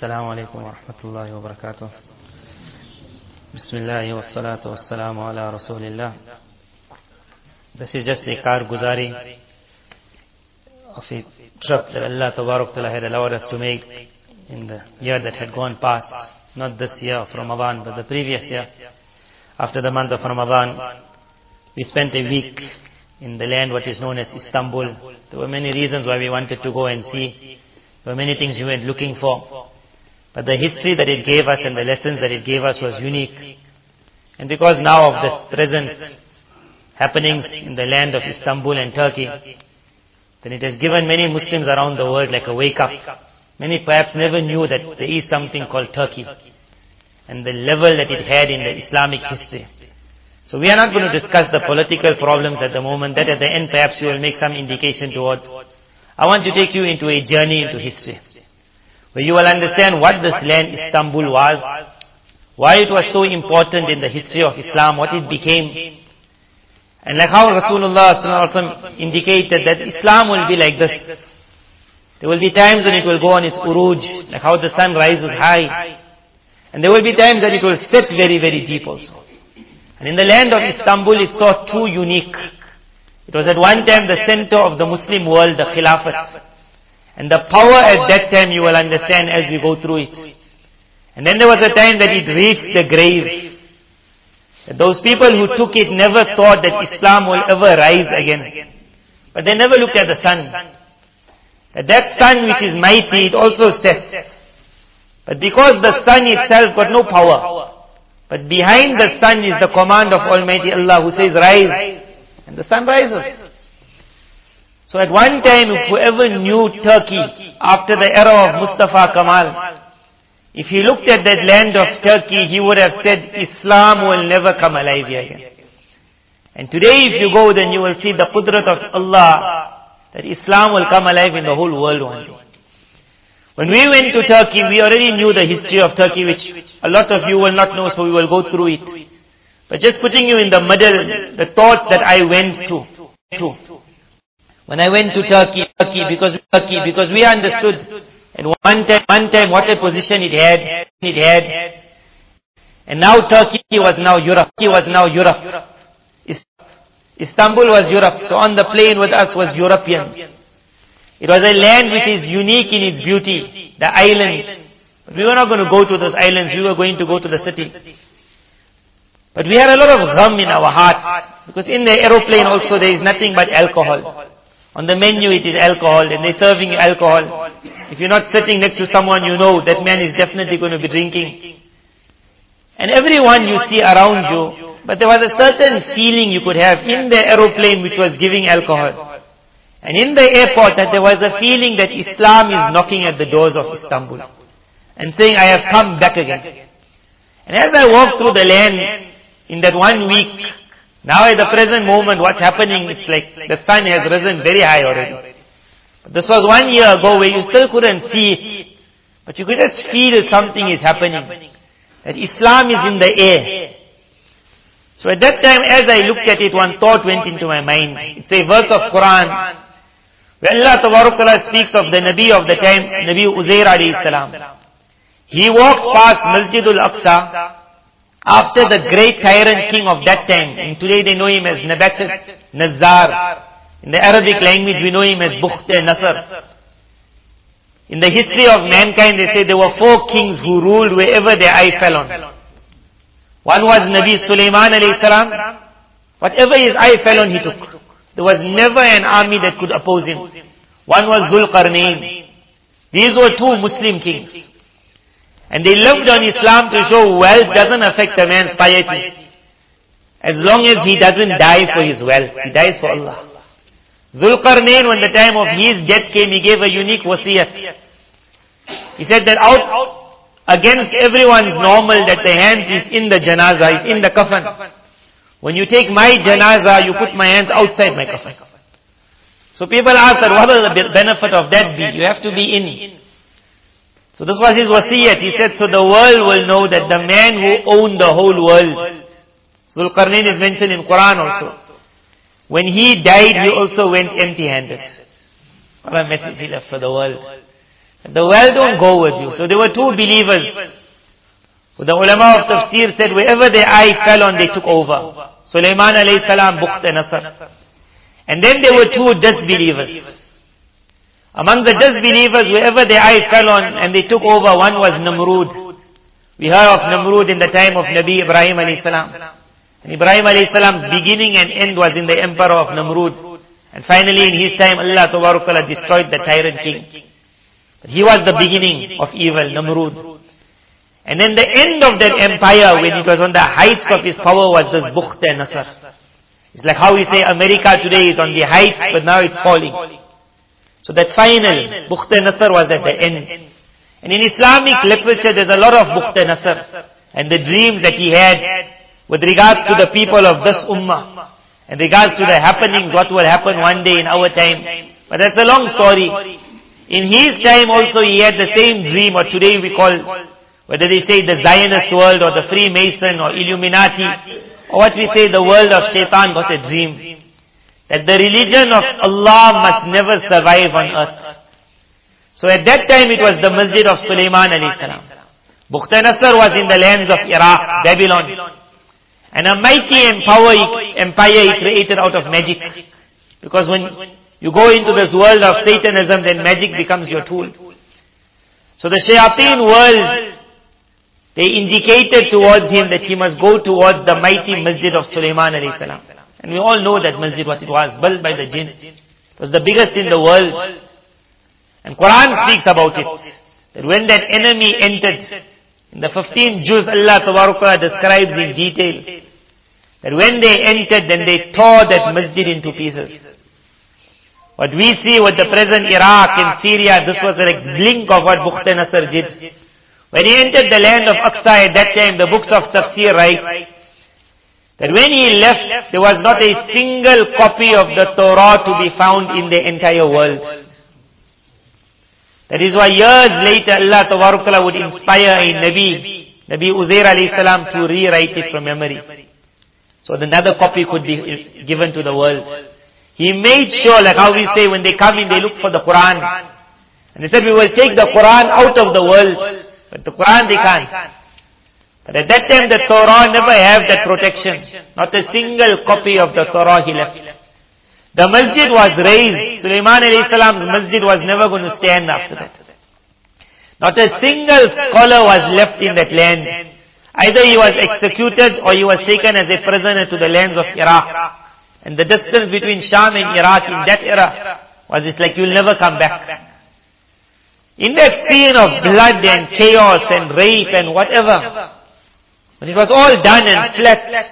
Assalamu alaikum wa rahmatullahi wa barakatuh. Bismillahi wa salatu wa salamu ala Rasulillah. This is just a karguzari of a trip that Allah Tabarak Ta'ala had allowed us to make in the year that had gone past. Not this year of Ramadan, but the previous year. After the month of Ramadan, we spent a week in the land what is known as Istanbul. There were many reasons why we wanted to go and see. There were many things we went looking for. But the history that it gave us and the lessons that it gave us was unique. And because now of the present happenings in the land of Istanbul and Turkey, then it has given many Muslims around the world like a wake up. Many perhaps never knew that there is something called Turkey and the level that it had in the Islamic history. So we are not going to discuss the political problems at the moment. That at the end perhaps we will make some indication towards. I want to take you into a journey into history, where you will understand what this land Istanbul was, why it was so important in the history of Islam, what it became. And like how Rasulullah indicated that Islam will be like this. There will be times when it will go on its uruj, like how the sun rises high. And there will be times that it will set very, very deep also. And in the land of Istanbul it saw two unique. It was at one time the center of the Muslim world, the Khilafat. And the power at that time you will understand as we go through it. And then there was a time that it reached the grave. That those people who took it never thought that Islam will ever rise again. But they never looked at the sun. That sun which is mighty, it also set. But because the sun itself got no power, but behind the sun is the command of Almighty Allah who says rise, and the sun rises. So at one time, if whoever knew Turkey after the era of Mustafa Kemal, if he looked at that land of Turkey, he would have said, Islam will never come alive here again. And today if you go, then you will see the qudrat of Allah, that Islam will come alive in the whole world one day. When we went to Turkey, we already knew the history of Turkey, which a lot of you will not know, so we will go through it. But just putting you in the middle, the thought that I went to. When I went to Turkey, because we understood at one time what a position it had. And now Turkey was now Europe. Istanbul was Europe. So on the plane with us was European. It was a land which is unique in its beauty, the islands. But we were not going to go to those islands, we were going to go to the city. But we had a lot of gham in our heart, because in the aeroplane also there is nothing but alcohol. On the menu it is alcohol, and they're serving you alcohol. If you're not sitting next to someone you know, that man is definitely going to be drinking. And everyone you see around you, but there was a certain feeling you could have in the aeroplane which was giving alcohol. And in the airport that there was a feeling that Islam is knocking at the doors of Istanbul and saying, I have come back again. And as I walked through the land in that 1 week, now at the present moment what's happening, it's like the sun has risen very high already. But this was 1 year ago where you still couldn't see it, but you could just feel something is happening. That Islam is in the air. So at that time as I looked at it, one thought went into my mind. It's a verse of Quran where Allah Ta'ala speaks of the Nabi of the time, Nabi Uzair alayhi salam. He walked past Masjidul Aqsa after the great tyrant king of that time, and today they know him as Nebuchadnezzar. In the Arabic language we know him as Bukht-e-Nasr. In the history of mankind they say there were 4 kings who ruled wherever their eye fell on. One was Nabi Sulaiman alayhi salam. Whatever his eye fell on he took. There was never an army that could oppose him. One was Zulqarnain. These were 2 Muslim kings. And they lived on Islam to show wealth doesn't affect a man's piety. As long as he doesn't die for his wealth, he dies for Allah. Zulqarnain, when the time of his death came, he gave a unique wasiyat. He said that out against everyone's normal that the hands is in the janazah, is in the kafan. When you take my janazah, you put my hands outside my kafan. So people ask that, what will the benefit of that be? You have to be in. So this was his wasiyat. He said, so the world will know that the man who owned the whole world, Zulqarnain is mentioned in Quran also. When he died, he also went empty-handed. What a message he left for the world. The world don't go with you. So there were two believers. The ulama of tafsir said, wherever their eye fell on, they took over. Sulaiman alayhi salam, Bukht and Nasr. And then there were two disbelievers. Among the disbelievers, wherever their eye fell on and they took over, one was Namrud. We heard of Namrud in the time of Nabi Ibrahim alayhi salam. And Ibrahim alayhi salam's beginning and end was in the emperor of Namrud. And finally in his time, Allah Ta'ala destroyed the tyrant king. But he was the beginning of evil, Namrud. And then the end of that empire, when it was on the heights of his power, was this Bukht and Nasr. It's like how we say America today is on the heights, but now it's falling. So that final Bukht and Nasr was at the end. And in Islamic literature, there's a lot of Bukht and Nasr. And the dreams that he had with regards to the people of this ummah. And regards to the happenings, what will happen one day in our time. But that's a long story. In his time also he had the same dream, or today we call, whether they say the Zionist world or the Freemason or Illuminati, or what we say the world of Shaitan got a dream. That the religion of Allah must never survive on earth. So at that time it was the masjid of Sulaiman alayhi salam. Bukht and Nasr was in the lands of Iraq, Babylon. And a mighty empire he created out of magic. Because when you go into this world of Satanism, then magic becomes your tool. So the Shayateen world, they indicated towards him that he must go towards the mighty masjid of Sulaiman alayhi salam. And we all know that masjid, what it was, built by the jinn. It was the biggest in the world. And Quran speaks about it. That when that enemy entered, in the 15th juz, Allah Ta'ala describes in detail, that when they entered, then they tore that masjid into pieces. What we see with the present Iraq and Syria, this was a blink of what Bukht and Nasr did. When he entered the land of Aqsa at that time, the books of Tafsir write that when he left, there was not a single copy of the Torah to be found in the entire world. That is why years later Allah Ta'ala would inspire a Nabi Uzair alayhi salam to rewrite it from memory. So that another copy could be given to the world. He made sure, like how we say when they come in, they look for the Quran. And they said, we will take the Quran out of the world. But the Quran they can't. But at that time the Torah never had that protection. Not a single copy of the Torah he left. The masjid was raised. Sulaiman alayhi salam's masjid was never going to stand after that. Not a single scholar was left in that land. Either he was executed or he was taken as a prisoner to the lands of Iraq. And the distance between Sham and Iraq in that era was it's like you'll never come back. In that scene of blood and chaos and rape and whatever, when it was all done and flat,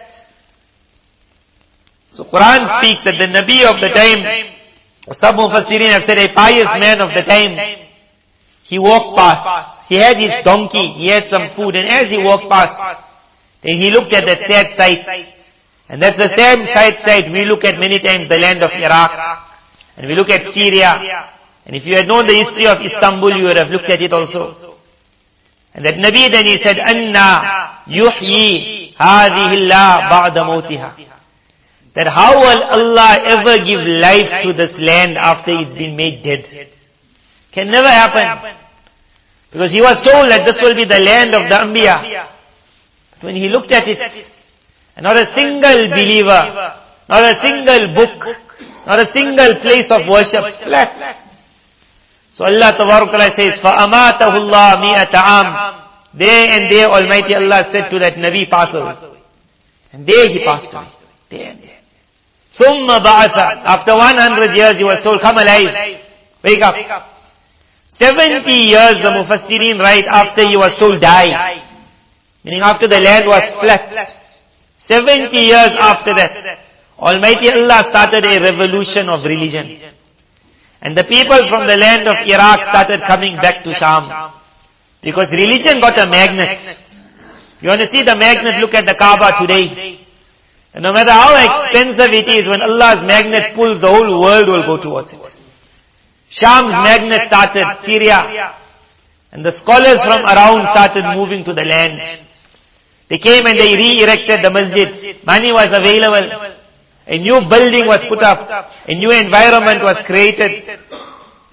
so Quran speaks that the Nabi of the time, some Mufassirin have said a pious man of the time, he walked past. He had his donkey, he had some food, and as he walked past, then he looked at that sad sight. And that's the same sight we look at many times, the land of Iraq, and we look at Syria. And if you had known the history of Istanbul, you would have looked at it also. And that Nabi then he said, Anna yuhyi hadhihi Allah ba'da mawtiha. That how will Allah ever give life to this land after it's been made dead? Can never happen. Because he was told that this will be the land of the Anbiya. But when he looked at it, and not a single believer, not a single book, not a single place of worship, flat. So Allah Ta'ala says, فَأَمَاتَهُ اللَّهُ مِئَةَ عَامٍ. There and there Almighty Allah said to that Nabi, pass away. And there he passed away. There and there. ثُمَّ بَعَثَ. After 100 years he was told, come alive. Wake up. 70 years the Mufassirin write after he was told die. Meaning after the land was flat. 70 years after that, Almighty Allah started a revolution of religion. And the people from the land of Iraq started coming back to Sham. Because religion got a magnet. You want to see the magnet, look at the Kaaba today. And no matter how expensive it is, when Allah's magnet pulls, the whole world will go towards it. Sham's magnet started, Syria. And the scholars from around started moving to the land. They came and they re-erected the masjid. Money was available. A new building was put up. A new environment was created.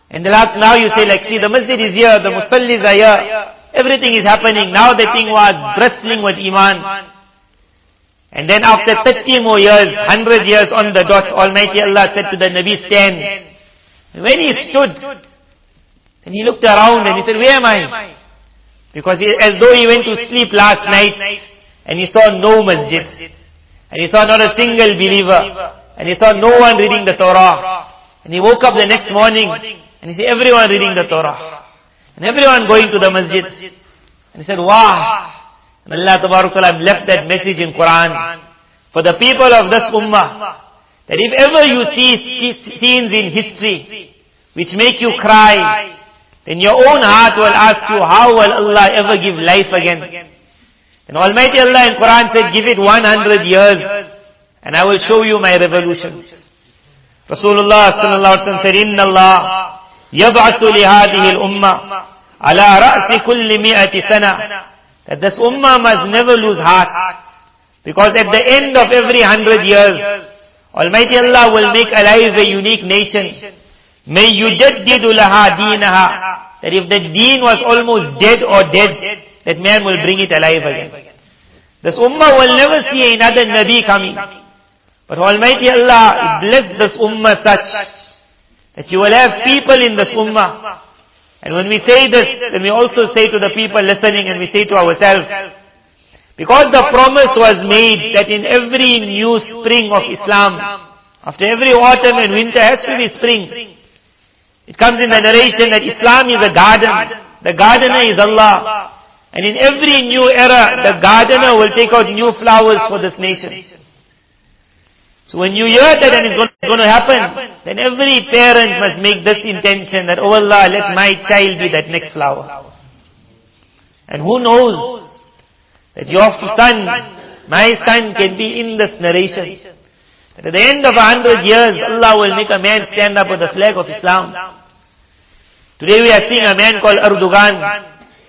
And now you say like, see, the masjid is here, the musallis are here, everything is happening. Now the thing was bristling with iman. And then after 30 more years, 100 years on the dot, Almighty Allah said to the Nabi, stand. And when he stood, and he looked around and he said, where am I? Because as though he went to sleep last night, and he saw no masjid. And he saw not a single believer. And he saw no one reading the Torah. And he woke up the next morning, and he said, everyone reading the Torah. And everyone going to the masjid. And he said, wow. And Allah Tabarak Ta'ala left that message in Quran for the people of this ummah, that if ever you see scenes in history which make you cry, then your own heart will ask you, how will Allah ever give life again? And Almighty Allah in Quran said, give it 100 years and I will show you my revolution. Rasulullah sallallahu alaihi wasallam said, Inna Allah yab'athu li hadhihi al-ummah ala ra'si kulli mi'ati sana. That this ummah must never lose heart. Because at the end of every 100 years, Almighty Allah will make alive a unique nation. May yujaddidu laha deenaha. That if the deen was almost dead or dead, that man will bring it alive again. This ummah will never see another Nabi coming. But Almighty Allah blessed this ummah such that you will have people in this ummah. And when we say this, then we also say to the people listening, and we say to ourselves, because the promise was made that in every new spring of Islam, after every autumn and winter has to be spring. It comes in the narration that Islam is a garden. The gardener is Allah. And in every new era, the gardener will take out new flowers for this nation. So when you hear that and it's going to happen, then every parent must make this intention that, oh Allah, let my child be that next flower. And who knows that your son, my son can be in this narration. That at the end of 100 years, Allah will make a man stand up with the flag of Islam. Today we are seeing a man called Erdogan.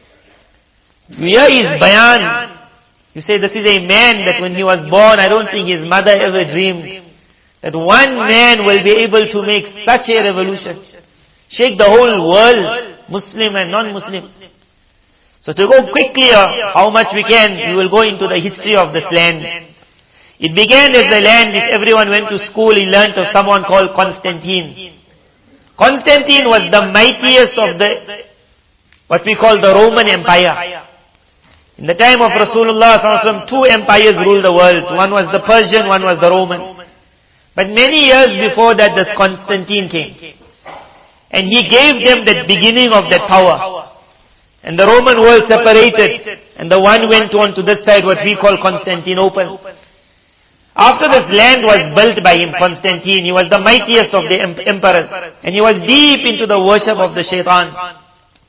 You hear his bayan. You say this is a man that when he was born, I don't think his mother ever dreamed that one man will be able to make such a revolution. Shake the whole world, Muslim and non-Muslim. So to go quickly how much we can, we will go into the history of this land. It began as the land, if everyone went to school, he learnt of someone called Constantine. Constantine was the mightiest of what we call the Roman Empire. In the time of Rasulullah sallallahu alaihi wasallam, two empires ruled the world. One was the Persian, one was the Roman. But many years before that, this Constantine came. And he gave them the beginning of that power. And the Roman world separated. And the one went on to this side, what we call Constantinople. After this land was built by him, Constantine, he was the mightiest of the emperors. And he was deep into the worship of the shaitan.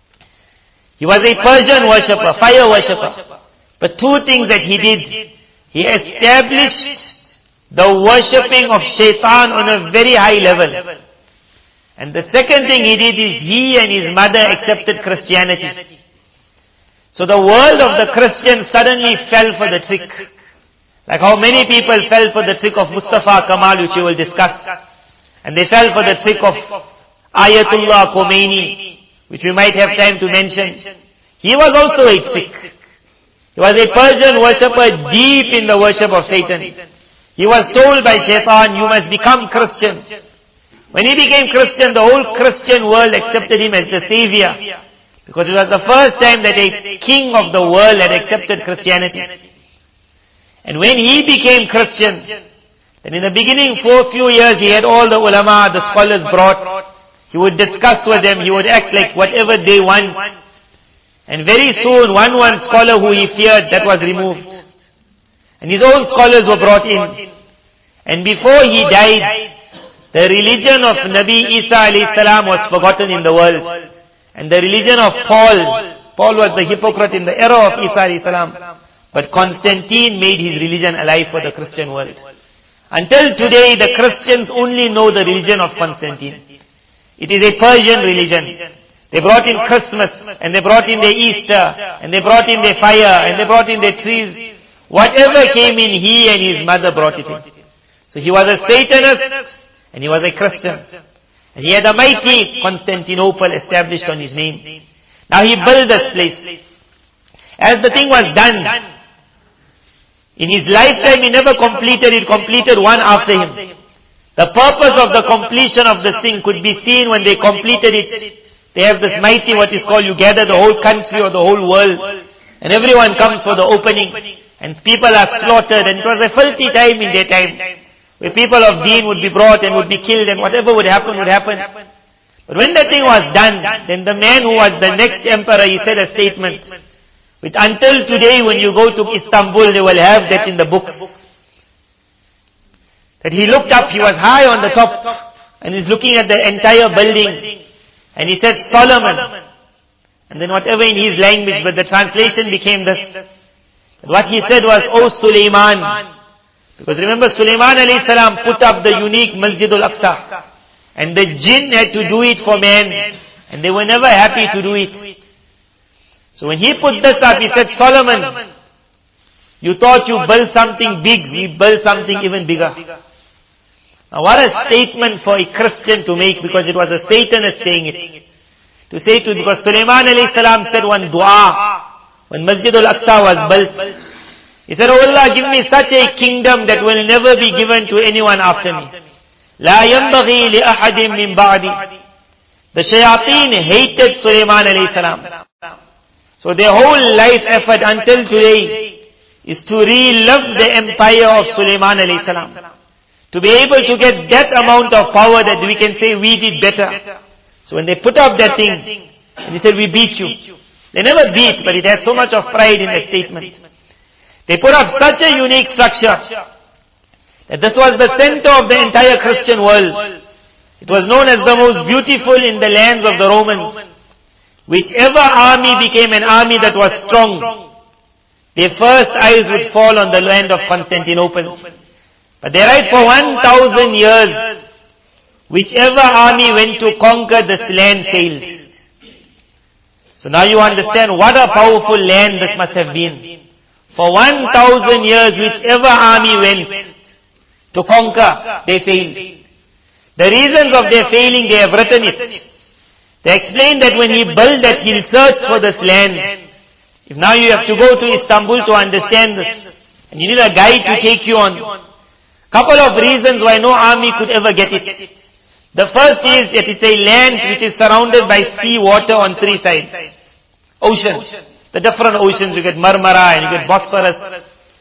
He was a Persian worshipper, fire worshipper. But two things that he did. He established the worshipping of shaitan on a very high level. And the second thing he did is he and his mother accepted Christianity. So the world of the Christians suddenly fell for the trick. Like how many people fell for the trick of Mustafa Kamal, which we will discuss. And they fell for the trick of Ayatollah Khomeini, which we might have time to mention. He was also a trick. He was a Persian worshipper deep in the worship of Satan. He was told by Shaitan, you must become Christian. When he became Christian, the whole Christian world accepted him as the savior. Because it was the first time that a king of the world had accepted Christianity. And when he became Christian, then in the beginning, for a few years, he had all the ulama, the scholars brought. He would discuss with them, he would act like whatever they want. And very soon, one scholar who he feared, that was removed. And his own scholars were brought in. And before he died, the religion of Nabi Isa alayhi salam was forgotten in the world. And the religion of Paul was the hypocrite in the era of Isa alayhi salam. But Constantine made his religion alive for the Christian world. Until today, the Christians only know the religion of Constantine. It is a Persian religion. They brought in Christmas, and they brought in their Easter, and they brought in their fire, and they brought in their trees. Whatever came in, he and his mother brought it in. So he was a Satanist, and he was a Christian. And he had a mighty Constantinople established on his name. Now he built this place. As the thing was done, in his lifetime he never completed it, completed one after him. The purpose of the completion of this thing could be seen when they completed it. They have this mighty, what is called, you gather the whole country or the whole world, and everyone comes for the opening, and people are slaughtered, and it was a filthy time in their time, where people of deen would be brought and would be killed, and whatever would happen would happen. But when the thing was done, then the man who was the next emperor, he said a statement, which until today when you go to Istanbul, they will have that in the books. That he looked up, he was high on the top, and he's looking at the entire building, and he said, Solomon. And then whatever in his language, but the translation became this. What he said was, O Sulaiman. Because remember, Sulaiman alayhi salam put up the unique Masjid al-Aqsa. And the jinn had to do it for man. And they were never happy to do it. So when he put this up, he said, Solomon, you thought you built something big, we built something even bigger. Now what a statement for a Christian to make, because it was a Satanist saying it. To say to, because Sulaiman alayhi salam said one dua, when Masjid al-Aqsa was built. He said, Oh Allah, give me such a kingdom that will never be given to anyone after me. La yanbaghi li ahadin min ba'di. The shayateen hated Sulaiman alayhi salam. So their whole life effort until today is to relive the empire of Sulaiman alayhi salam. To be able to get that amount of power that we can say we did better. So when they put up that thing, and he said, we beat you. They never beat, but it had so much of pride in that statement. They put up such a unique structure that this was the center of the entire Christian world. It was known as the most beautiful in the lands of the Romans. Whichever army became an army that was strong, their first eyes would fall on the land of Constantinople. But they write, for 1,000 years, whichever army went to conquer this land failed. So now you understand what a powerful land this must have been. For 1,000 years, whichever army went to conquer, they failed. The reasons of their failing, they have written it. They explain that when he built that, he searched for this land. If now you have to go to Istanbul to understand this, and you need a guide to take you on. Couple of reasons why no army could ever get it. The first is that it's a land which is surrounded by sea water on three sides. Oceans. The different oceans, you get Marmara and you get Bosphorus.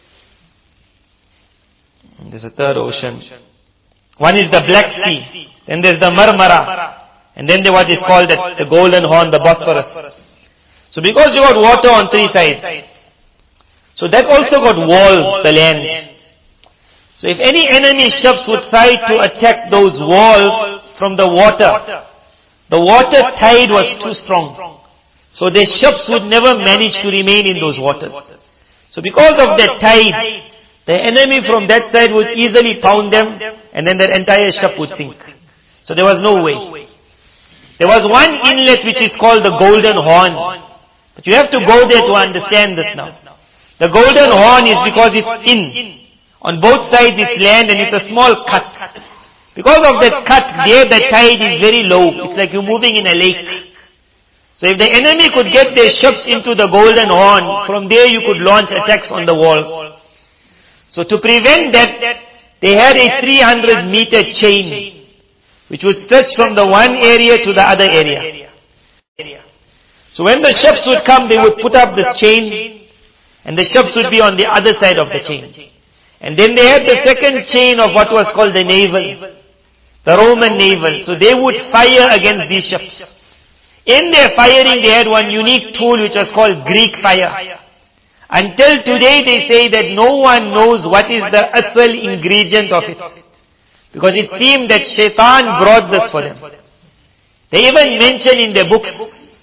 There's a third ocean. One is the Black Sea. Then there's the Marmara. And then what is called the Golden Horn, the Bosphorus. So because you got water on three sides, so that also got walls, the land. So if any enemy ships would try to attack those walls from the water tide was too strong. So their ships would never manage to remain in those waters. So because of that tide, the enemy from that side would easily pound them, and then their entire ship would sink. So there was no way. There was one inlet which is called the Golden Horn. But you have to go there to understand this now. The Golden Horn is because it's in. On both sides it's land and it's a small cut. Because of that cut there, the tide is very low. It's like you're moving in a lake. So if the enemy could get their ships into the Golden Horn, from there you could launch attacks on the wall. So to prevent that, they had a 300-meter chain, which would stretch from the one area to the other area. So when the ships would come, they would put up this chain, and the ships would be on the other side of the chain. And then they had the second chain of what was called the naval, the Roman naval. So they would fire against these ships. In their firing, they had one unique tool which was called Greek fire. Until today, they say that no one knows what is the asal ingredient of it. Because it seemed that Shaitan brought this for them. They even mention in their books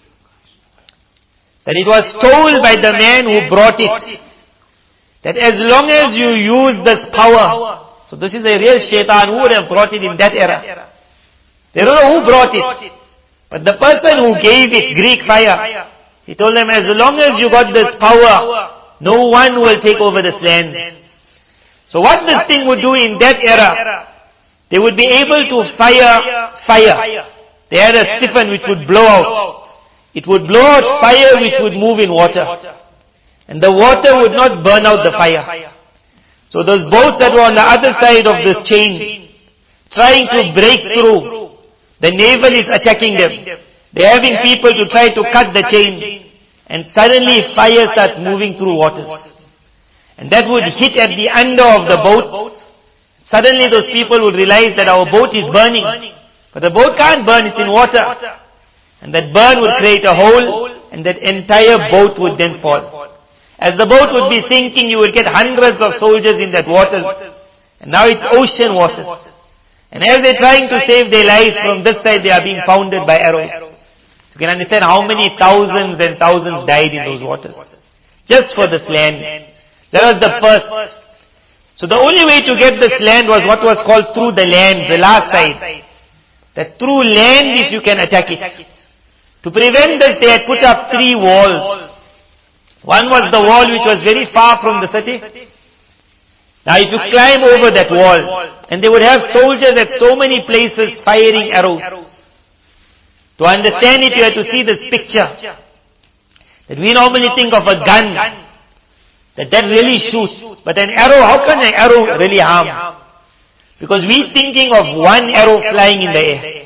that it was told by the man who brought it, that as long as you use this power, so this is a real Shaitan who would have brought it in that era. They don't know who brought it. But the person who gave it, Greek fire, he told them, as long as you got this power, no one will take over this land. So what this thing would do in that era, they would be able to fire. They had a siphon which would blow out. It would blow out fire which would move in water. And the water would not burn out the fire. So those boats that were on the other side of this chain, trying to break through, the naval is attacking them. They're having people to try to cut the chain. And suddenly fire starts moving through water. And that would hit at the under of the boat. Suddenly those people would realize that our boat is burning. But the boat can't burn, it's in water. And that burn would create a hole, and that entire boat would then fall. As the boat would be sinking, you would get hundreds of soldiers in that water. And now it's ocean water. And as they're trying to save their lives, from this side they are being pounded by arrows. You can understand how many thousands and thousands died in those waters. Just for this land. That was the first. So the only way to get this land was what was called through the land, the last side. That through land if you can attack it. To prevent this, they had put up 3 walls. One was the wall which was very far from the city. Now if you climb over that wall, and they would have soldiers at so many places firing arrows. To understand it, you have to see this picture. That we normally think of a gun, that really shoots. But an arrow, how can an arrow really harm? Because we're thinking of one arrow flying in the air.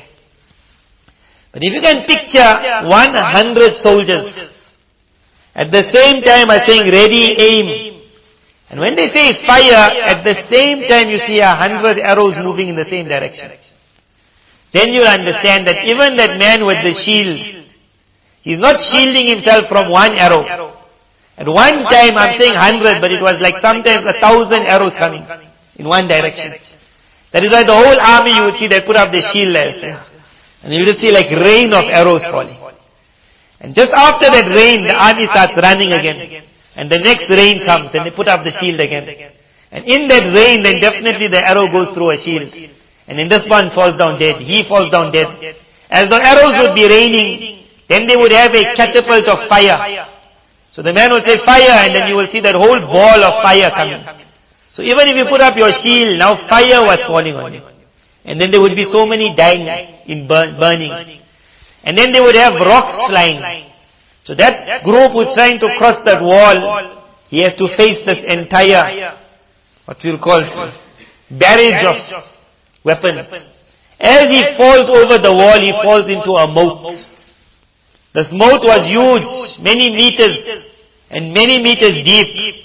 But if you can picture 100 soldiers, at the same time are saying ready, aim. And when they say fire, at the same time you see 100 arrows moving in the same direction. Then you understand that even that man with the shield, he's not shielding himself from one arrow. At one time I'm saying 100, but it was like sometimes 1,000 arrows coming in one direction. That is why the whole army you would see they put up the shield there. And you would see like rain of arrows falling. And just after that rain, the army starts running again. And the next rain comes, and they put up the shield again. And in that rain, then definitely the arrow goes through a shield. And then this one falls down dead. He falls down dead. As the arrows would be raining, then they would have a catapult of fire. So the man would say fire, and then you will see that whole ball of fire coming. So even if you put up your shield, now fire was falling on you. And then there would be so many dying in burning. And then they would have rocks flying. So that group who's trying to cross that wall, he has to face this entire, what we'll call, barrage of weapons. As he falls over the wall, he falls into a moat. This moat was huge, many meters, and many meters deep.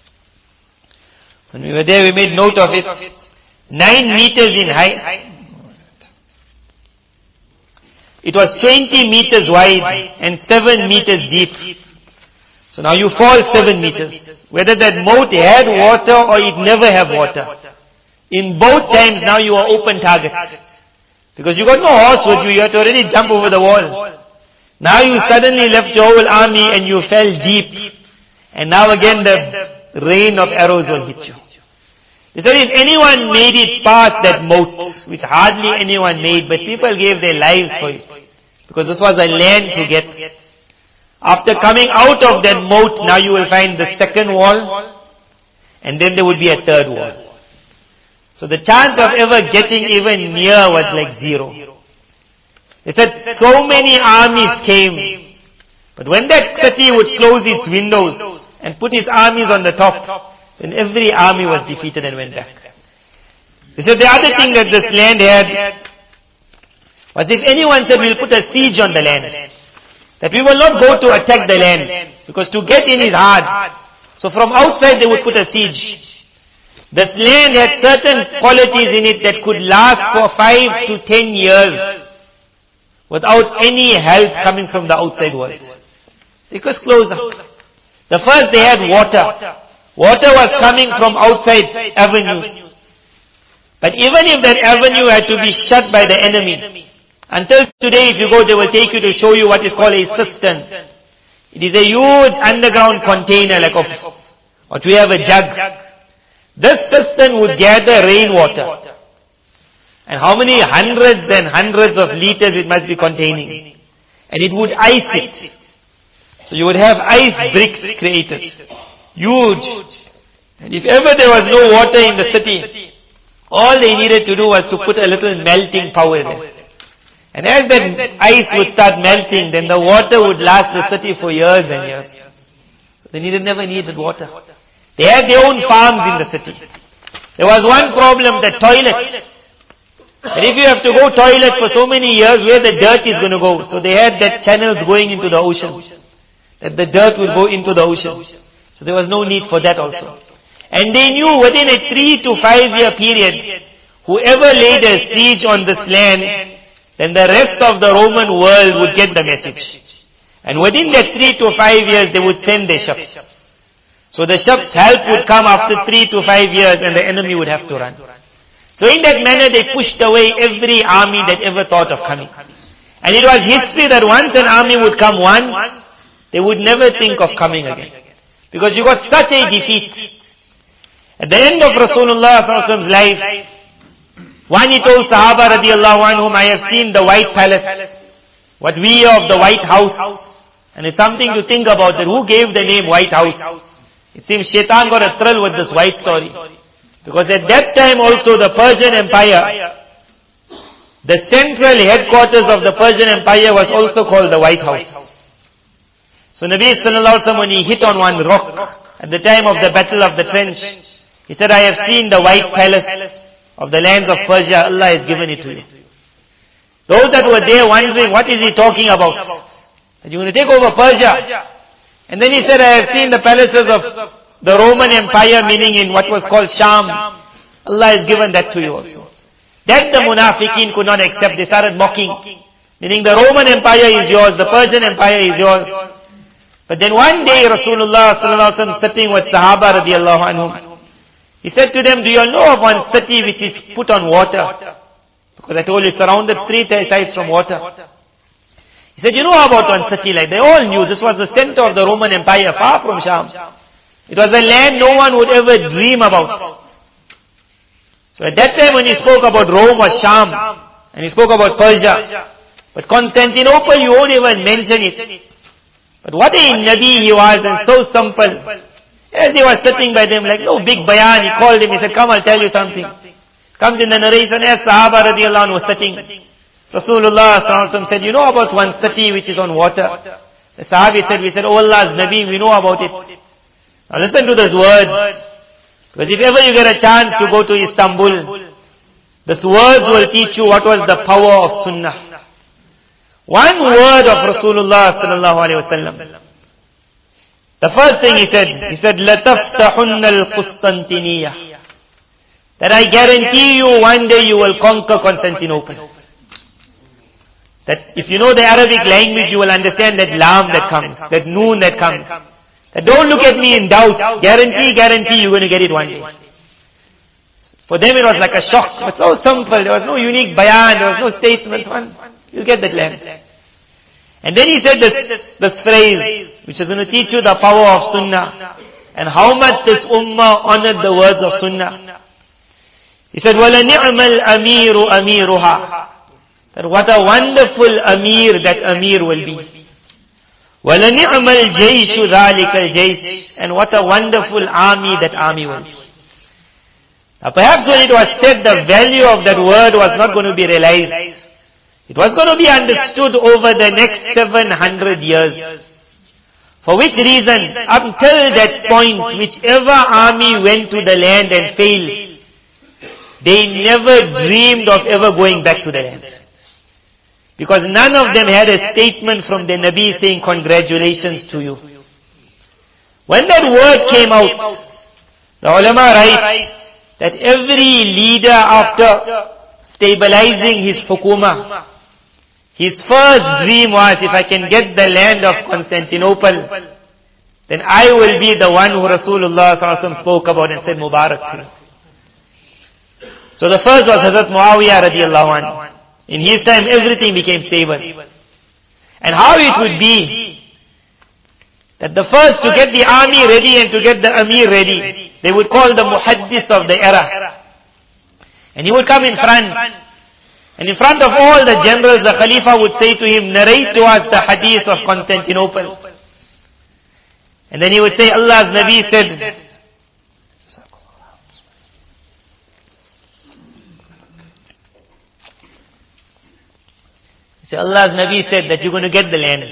When we were there, we made note of it. 9 meters in height. It was 20 meters wide and 7 meters deep. So now you fall 7 meters. Whether that moat had water or it never have water. In both times now you are open target. Because you got no horse with you, you have to already jump over the wall. Now you suddenly left your whole army and you fell deep. And now again the rain of arrows will hit you. So if anyone made it past that moat, which hardly anyone made, but people gave their lives for it. Because this was a land to get. After coming out of that moat, now you will find the second wall, and then there would be a third wall. So the chance of ever getting even near was like 0. They said so many armies came, but when that city would close its windows and put its armies on the top, then every army was defeated and went back. They said the other thing that this land had was if anyone said we'll put a siege on the land, that we will not go to attack the land, because to get in is hard. So from outside they would put a siege. This land had certain qualities in it that could last for 5 to 10 years without any help coming from the outside world. It was closed up. The first they had water. Water was coming from outside avenues. But even if that avenue had to be shut by the enemy, until today if you go, they will take you to show you what is called a cistern. It is a huge underground container like of what we have a jug. This cistern would gather rainwater. And how many hundreds and hundreds of liters it must be containing. And it would ice it. So you would have ice bricks created. Huge. And if ever there was no water in the city, All they needed to do was to put a little melting powder there. And as that ice would start melting, then the water would last the city for years and years. So they never needed water. They had their own farms in the city. There was one problem, the toilet. And if you have to go toilet for so many years, where the dirt is going to go? So they had that channels going into the ocean. That the dirt will go into the ocean. So there was no need for that also. And they knew within a 3 to 5 year period, whoever laid a siege on this land, then the rest of the Roman world would get the message. And within that 3 to 5 years, they would send their ships. So the ships' help would come after 3 to 5 years and the enemy would have to run. So in that manner, they pushed away every army that ever thought of coming. And it was history that once an army would come once, they would never think of coming again. Because you got such a defeat. At the end of Rasulullah's life, one he told Sahaba radiallahu anhum, I have seen the White Palace. What we hear of the White House. And it's something to think about, that who gave the name White House. It seems Shaitan got a thrill with this white story. Because at that time also the Persian Empire, the central headquarters of the Persian Empire was also called the White House. So Nabi sallallahu alaihi wasallam, when he hit on one rock at the time of the Battle of the Trench, he said, I have seen the White Palace of the lands of Persia, Allah has given it to you. Those that were there wondering, what is he talking about? That you're going to take over Persia. And then he said, I have seen the palaces of the Roman Empire, meaning in what was called Sham. Allah has given that to you also. That the Munafiqeen could not accept. They started mocking. Meaning the Roman Empire is yours, the Persian Empire is yours. But then one day Rasulullah sallallahu alaihi wasallam sitting with Sahaba radiallahu anhum, he said to them, do you all know of one city which is put on water? Because I told you, surrounded 3 sides from water. He said, you know about one city like, they all knew this was the center of the Roman Empire, far from Sham. It was a land no one would ever dream about. So at that time when he spoke about Rome or Sham, and he spoke about Persia, but Constantinople you won't even mention it. But what a Nabi he was, and so simple. As he was sitting by them, like no big bayan, he called him, he said, come I'll tell you something. Comes in the narration, as Sahaba radiallahu anhu was sitting, Rasulullah sallallahu alaihi wasallam said, you know about one city which is on water? The Sahabi said, we said, oh Allah's Nabi, we know about it. Now listen to this word. Because if ever you get a chance to go to Istanbul, this words will teach you what was the power of Sunnah. One word of Rasulullah sallallahu alaihi wasallam. The first thing he said, لَتَفْتَحُنَّ الْقُسْطَنْتِنِيَّةِ, that I guarantee you one day you will conquer Constantinople. That if you know the Arabic language, you will understand that lam that comes, that noon that comes. That don't look at me in doubt. Guarantee, you're going to get it one day. For them it was like a shock. It was so simple. There was no unique bayan. There was no statement. You get that land. And then he said this phrase, which is going to teach you the power of Sunnah. And how much this ummah honored the words of Sunnah. He said, وَلَنِعْمَ الْأَمِيرُ أَمِيرُهَا, that what a wonderful Amir that Amir will be. وَلَنِعْمَ الْجَيْشُ ذَلِكَ الْجَيْشُ, and what a wonderful army that army will be. Now perhaps when it was said, the value of that word was not going to be realized. It was going to be understood over the next 700 years. For which reason, until that point, whichever army went to the land and failed, they never dreamed of ever going back to the land. Because none of them had a statement from the Nabi saying, congratulations to you. When that word came out, the ulama write that every leader, after stabilizing his hukuma, his first dream was, if I can get the land of Constantinople, then I will be the one who Rasulullah sallallahu alaihi wasallam spoke about and said, Mubarak to you. So the first was Hazrat Muawiyah radiallahu anhu. In his time everything became stable. And how it would be that the first to get the army ready and to get the Amir ready, they would call the Muhaddis of the era. And he would come in front. And in front of all the generals, the Khalifa would say to him, narrate to us the hadith of Constantinople. And then he would say, Allah's Nabi said, So Allah's Nabi said that you're going to get the land.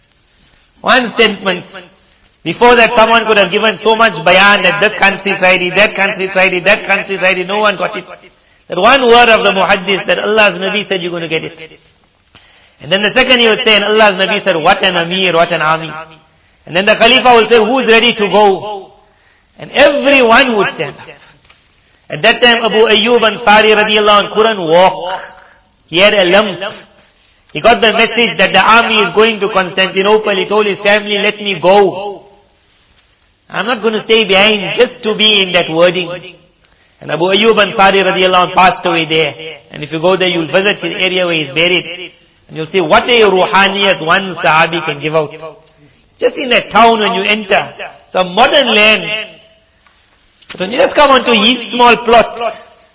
One statement. Before that, someone could have given so much bayan that this country tried it, that country tried it, that country tried it, no one got it. That one word of the muhaddith that Allah's Nabi said you're going to get it. And then the second he would say, and Allah's Nabi said, what an amir, what an army. And then the Khalifa will say, who's ready to go? And everyone would stand up. At that time, Abu Ayyub Ansari radiallahu anh couldn't walk. He had a lump. He got the message that the army is going to Constantinople. He told his family, let me go. I'm not going to stay behind just to be in that wording. And Abu Ayyub Ansari radiallahu anh passed away there. And if you go there, you'll visit his area where he's buried. And you'll see what a ruhaniyat one sahabi can give out. Just in that town when you enter, it's a modern land. But when you just come onto his small plot,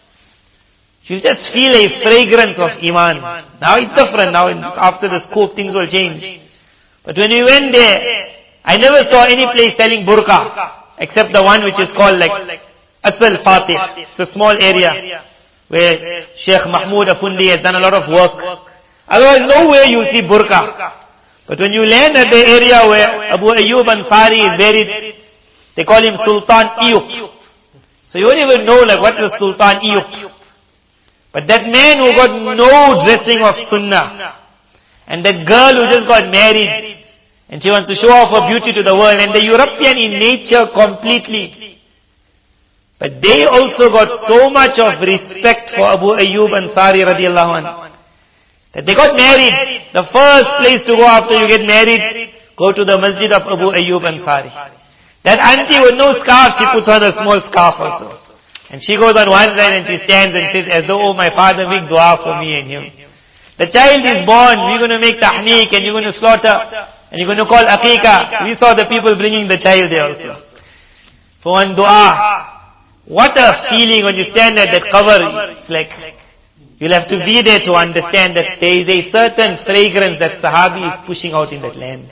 you just feel a fragrance of Iman. Now it's different. Now after the scope things will change. But when we went there, I never saw any place selling burqa, except the one which is called like Asal Fatih. It's a small area where Sheikh Mahmoud Afundi has done a lot of work. Otherwise nowhere you see burqa. But when you land at the area where Abu Ayyub Ansari is buried, they call him Sultan Iyub. So you won't even know like what is Sultan Iyub. But that man who got no dressing of sunnah, and that girl who just got married, and she wants to show off her beauty to the world, and the European in nature completely. But they also got so much of respect for Abu Ayyub Ansari radiallahu anh, that they got married. The first place to go after you get married, go to the masjid of Abu Ayyub Ansari. That auntie with no scarf, she puts on a small scarf also. And she goes on one side and she stands and says, as though, oh my father, make dua for me and him. The child is born, we're going to make tahniq and you're going to slaughter. And you're going to call aqiqah. We saw the people bringing the child there also. For one dua. What a feeling when you stand at that cover. It's like, you'll have to be there to understand that there is a certain fragrance that Sahabi is pushing out in that land.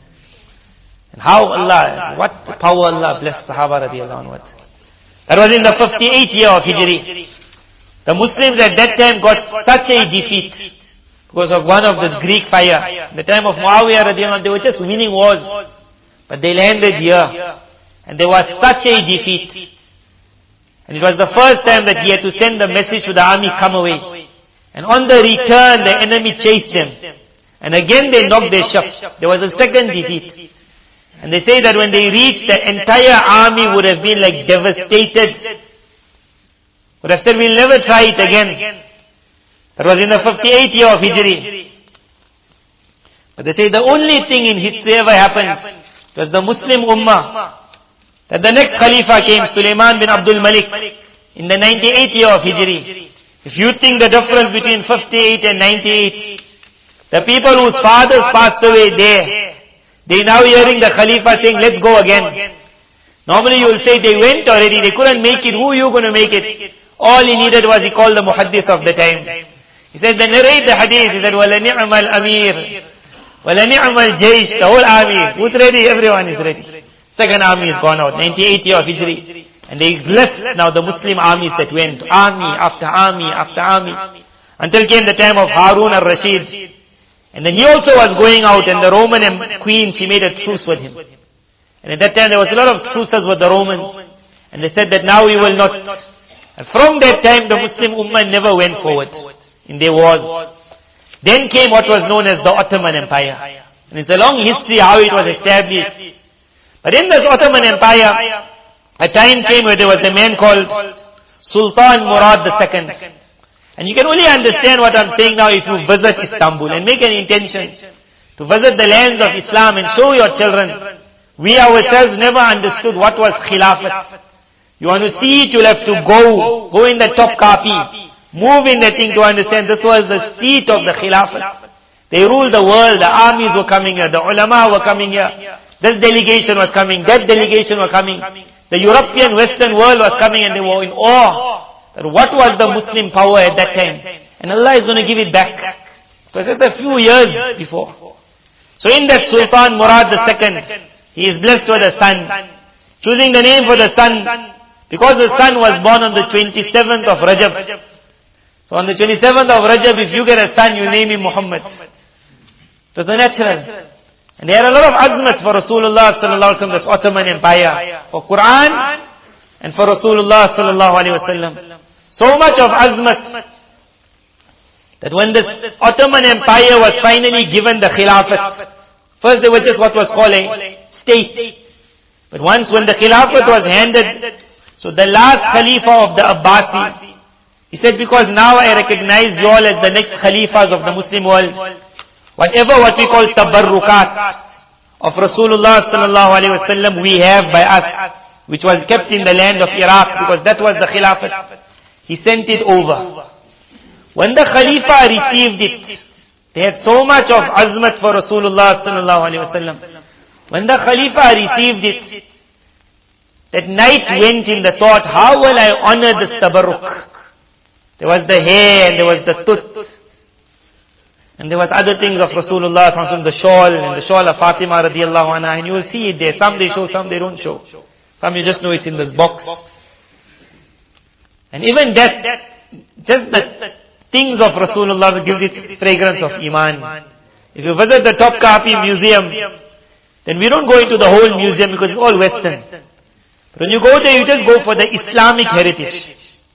And how Allah, what power Allah blessed Sahaba radiallahu anhu with. That was in the 58th year of Hijri. The Muslims at that time got such a defeat because of one of the Greek fire. In the time of Muawiyah radiallahu anhu, they were just winning wars. But they landed here. And there was such a defeat. And it was the first time that he had to send the message to the army, come away. And on the return, the enemy chased them. And again they knocked their ship. There was a second defeat. And they say that when they reached, the entire army would have been like devastated. Would have said, we'll never try it again. That was in the 58th year of Hijri. But they say the only thing in history ever happened was the Muslim Ummah. That the next Khalifa came, Sulaiman bin Abdul Malik, in the 98th year of Hijri. If you think the difference between 58 and 98, the people whose fathers passed away there, they now hearing the Khalifa saying, let's go again. Normally you will say, they went already, they couldn't make it, who are you going to make it? All he needed was, he called the muhaddith of the time. He said, they narrate the hadith, he said, وَلَنِعْمَ الْأَمِيرِ وَلَنِعْمَ الْجَيْشِ. The whole army, who's ready? Everyone is ready. Second army is gone out, 98th year of Hijri. And they left now the Muslim armies that went, army after army after army. Until came the time of Harun al-Rashid. And then he also was going out, and the Roman queen, she made a truce with him. And at that time there was a lot of truces with the Romans. And they said that now we will not. And from that time the Muslim Ummah never went forward in their wars. Then came what was known as the Ottoman Empire. And it's a long history how it was established. But in this Ottoman Empire, a time came where there was a man called Sultan Murad II. And you can only understand what I'm saying now if you visit Istanbul and make an intention to visit the lands of Islam and show your children. We ourselves never understood what was Khilafat. You want to see it, you'll have to go in the top copy, move in the thing to understand this was the seat of the Khilafat. They ruled the world, the armies were coming here, the ulama were coming here, this delegation was coming, that delegation was coming, the European Western world was coming, and they were in awe. What was the Muslim power at that time? And Allah is going to give it back. So just a few years before. So in that Sultan Murad II, he is blessed with a son. Choosing the name for the son, because the son was born on the 27th of Rajab. So on the 27th of Rajab, if you get a son, you name him Muhammad. It was the natural. And there are a lot of azmat for Rasulullah sallallahu alaihi wasallam, this Ottoman Empire, for Quran and for Rasulullah sallallahu alaihi wasallam. So much of azmat that when this Ottoman Empire was finally given the Khilafat, first they were just what was called a state. But once when the Khilafat was handed, so the last Khalifa of the Abbasi, he said, because now I recognize you all as the next Khalifas of the Muslim world, whatever what we call tabarrukat of Rasulullah sallallahu alaihi wasallam we have by us, which was kept in the land of Iraq, because that was the Khilafat, he sent it over. When the Khalifa received it, they had so much of azmat for Rasulullah sallallahu alaihi wasallam. When the Khalifa received it, that night went in the thought, how will I honor this tabarruk? There was the hair, and there was the tut, and there was other things of Rasulullah, the shawl, and the shawl of Fatima radiallahu anha, and you will see it there. Some they show, some they don't show. Some you just know it's in this box. And even that, just the things of Rasulullah gives it fragrance of Iman. If you visit the Topkapi Museum, then we don't go into the whole museum because it's all Western. But when you go there, you just go for the Islamic heritage.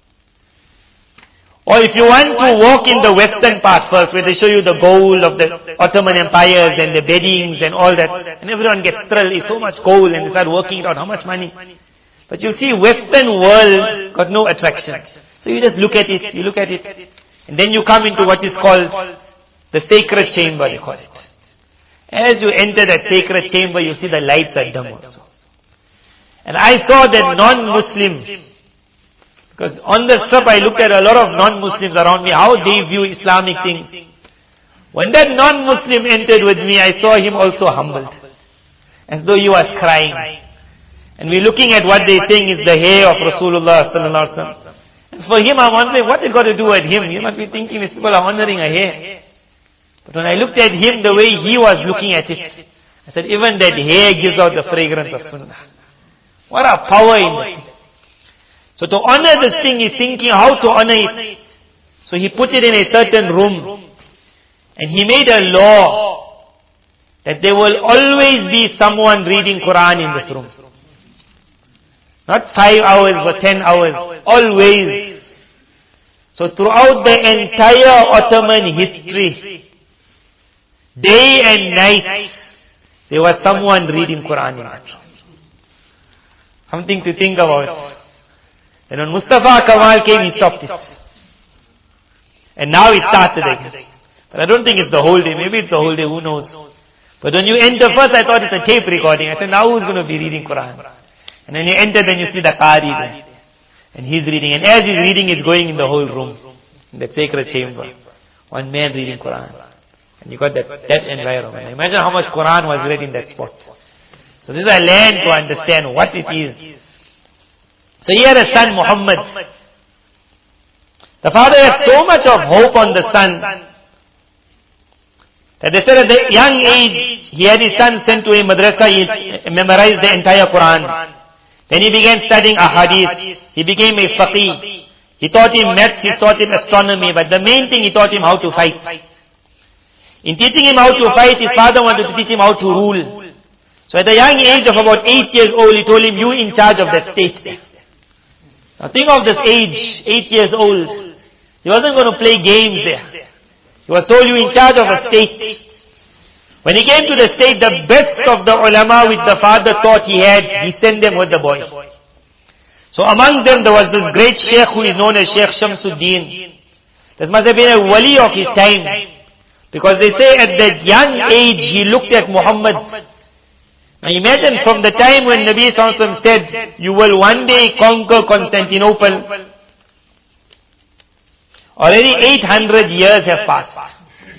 Or if you want to walk in the Western part first, where they show you the gold of the Ottoman empires and the beddings and all that, and everyone gets thrilled, it's so much gold, and they start working it out, how much money. But you see, Western world got no attraction. So you just look at it, you look at it, and then you come into what is called the sacred chamber, they call it. As you enter that sacred chamber, you see the lights are dim also. And I saw that non-Muslim, because on the trip I looked at a lot of non-Muslims around me, how they view Islamic things. When that non-Muslim entered with me, I saw him also humbled, as though he was crying. And we're looking at what they're saying is the hair of Rasulullah sallallahu alaihi wasallam. And for him, I'm wondering, what has got to do with him? He must be thinking these people are honoring a hair. But when I looked at him the way he was looking at it, I said, even that hair gives out the fragrance of Sunnah. What a power in it. So to honor this thing, he's thinking how to honor it. So he put it in a certain room. And he made a law that there will always be someone reading Quran in this room. Not 5 hours or 10 hours. Always. So throughout the entire Ottoman history, day and night, there was someone reading Quran in that room. Something to think about. And when Mustafa Kamal came, he stopped it. And now it started again. But I don't think it's the whole day. Maybe it's the whole day, who knows. But when you enter first, I thought it's a tape recording. I said, now who's going to be reading Quran? And when you enter, then you see the Qari there. And he's reading. And as he's reading, it's going in the whole room. In the sacred chamber. One man reading Quran. And you got that environment. Imagine how much Quran was read in that spot. So this is a land to understand what it is. So he had a son, Muhammad. The father had so much of hope on the son that they said at the young age, he had his son sent to a madrasa, he memorized the entire Quran. Then he began studying ahadith. He became a faqih. He taught him maths, he taught him astronomy, but the main thing, he taught him how to fight. In teaching him how to fight, his father wanted to teach him how to rule. So at the young age of about 8 years old, he told him, you in charge of that state. Now think of this age, 8 years old. He wasn't going to play games there. He was told, you in charge of a state. When he came to the state, the best of the ulama which the father thought he had, he sent them with the boy. So among them, there was this great sheikh who is known as Sheikh Shamsuddin. This must have been a wali of his time. Because they say at that young age, he looked at Muhammad. Now imagine from the time when Nabi Sallallahu Alaihi Wasallam said, you will one day conquer Constantinople. Already 800 years have passed.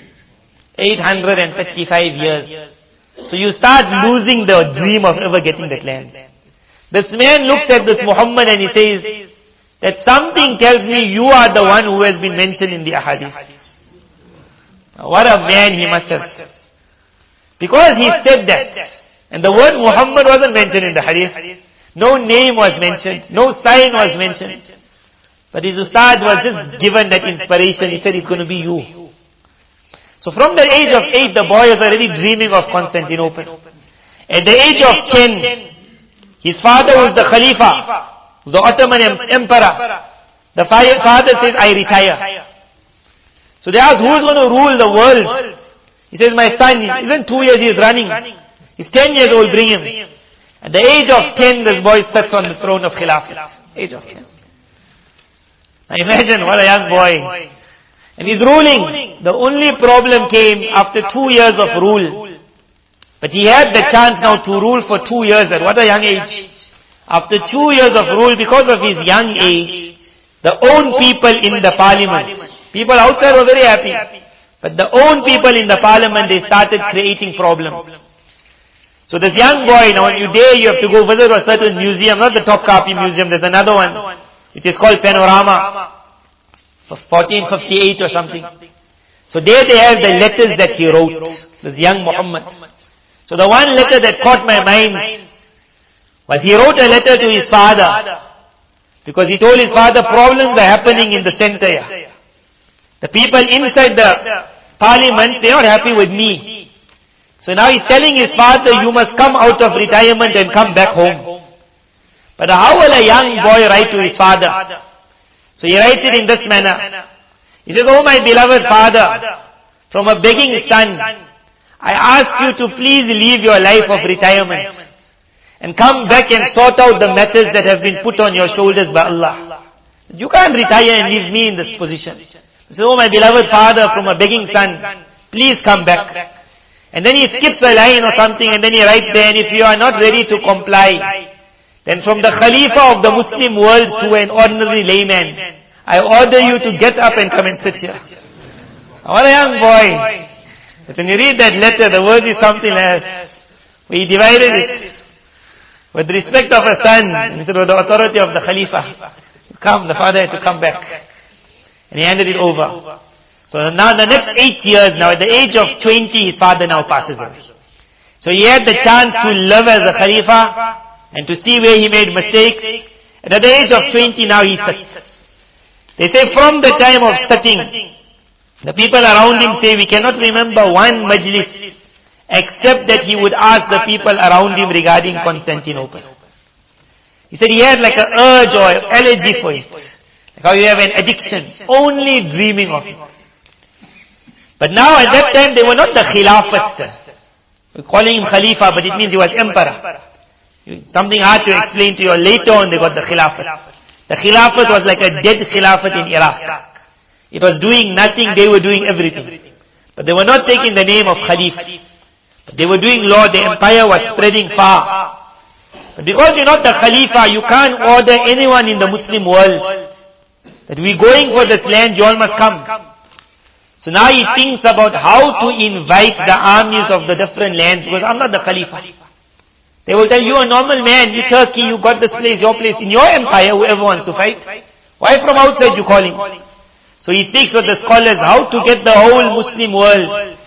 855 years. So you start losing the dream of ever getting that land. This man looks at this Muhammad and he says, that something tells me you are the one who has been mentioned in the ahadith. Now, what a man he must have. Because he said that. And the word Muhammad wasn't mentioned in the hadith. No name was mentioned. No sign was mentioned. But his ustad was just given that inspiration. He said, it's going to be you. So from the age of 8, the boy is already dreaming of Constantinople. At the age of 10, his father was the Khalifa, the Ottoman Emperor. The father says, I retire. So they ask, who's going to rule the world? He says, my son, even 2 years he is running. He's 10 years old, bring him. At the age of 10, this boy sits on the throne of Khilafah. Age of 10. Now imagine, what a young boy. And he's ruling. The only problem came after 2 years of rule. But he had the chance now to rule for 2 years at what a young age. After 2 years of rule, because of his young age, the own people in the parliament, people outside were very happy. But the own people in the parliament, they started creating problems. So this young boy, now when you're there, you have to go visit a certain museum, not the Topkapi Museum, there's another one, which is called Panorama, 1458 or something. So there they have the letters that he wrote, this young Muhammad. So the one letter that caught my mind was he wrote a letter to his father, because he told his father problems are happening in the center here. The people inside the parliament, they are not happy with me. So now he's telling his father, you must come out of retirement and come back home. But how will a young boy write to his father? So he writes it in this manner. He says, oh my beloved father, from a begging son, I ask you to please leave your life of retirement and come back and sort out the matters that have been put on your shoulders by Allah. You can't retire and leave me in this position. He says, oh my beloved father, from a begging son, please come back. And then he skips a line or something, and then he writes there, and if you are not ready to comply, then from the Khalifa of the Muslim world to an ordinary layman, I order you to get up and come and sit here. What a young boy. But when you read that letter, the word is something else. We divided it with respect of a son, and he said, with the authority of the Khalifa. Come, the father had to come back. And he handed it over. So now the next 8 years, now at the age of 20, his father now passes away. So he had the chance to live as a Khalifa and to see where he made mistakes. And at the age of 20, now he sits. They say from the time of sitting, the people around him say, we cannot remember one majlis except that he would ask the people around him regarding Constantinople. He said he had like an urge or allergy for it. Like how you have an addiction, only dreaming of it. But now at that time they were not the Khilafat. We're calling him Khalifa, but it means he was emperor. Something hard to explain to you. Later on they got the Khilafat. The Khilafat was like a dead Khilafat in Iraq. It was doing nothing, they were doing everything. But they were not taking the name of Khalif. But they were doing law, the empire was spreading far. But because you're not the Khalifa, you can't order anyone in the Muslim world that we're going for this land, you all must come. So now he thinks about how to invite the armies of the different lands, because I'm not the Khalifa. They will tell you, a normal man, you Turkey, you got this place, your place, in your empire, whoever wants to fight. Why from outside you calling? So he speaks with the scholars how to get the whole Muslim world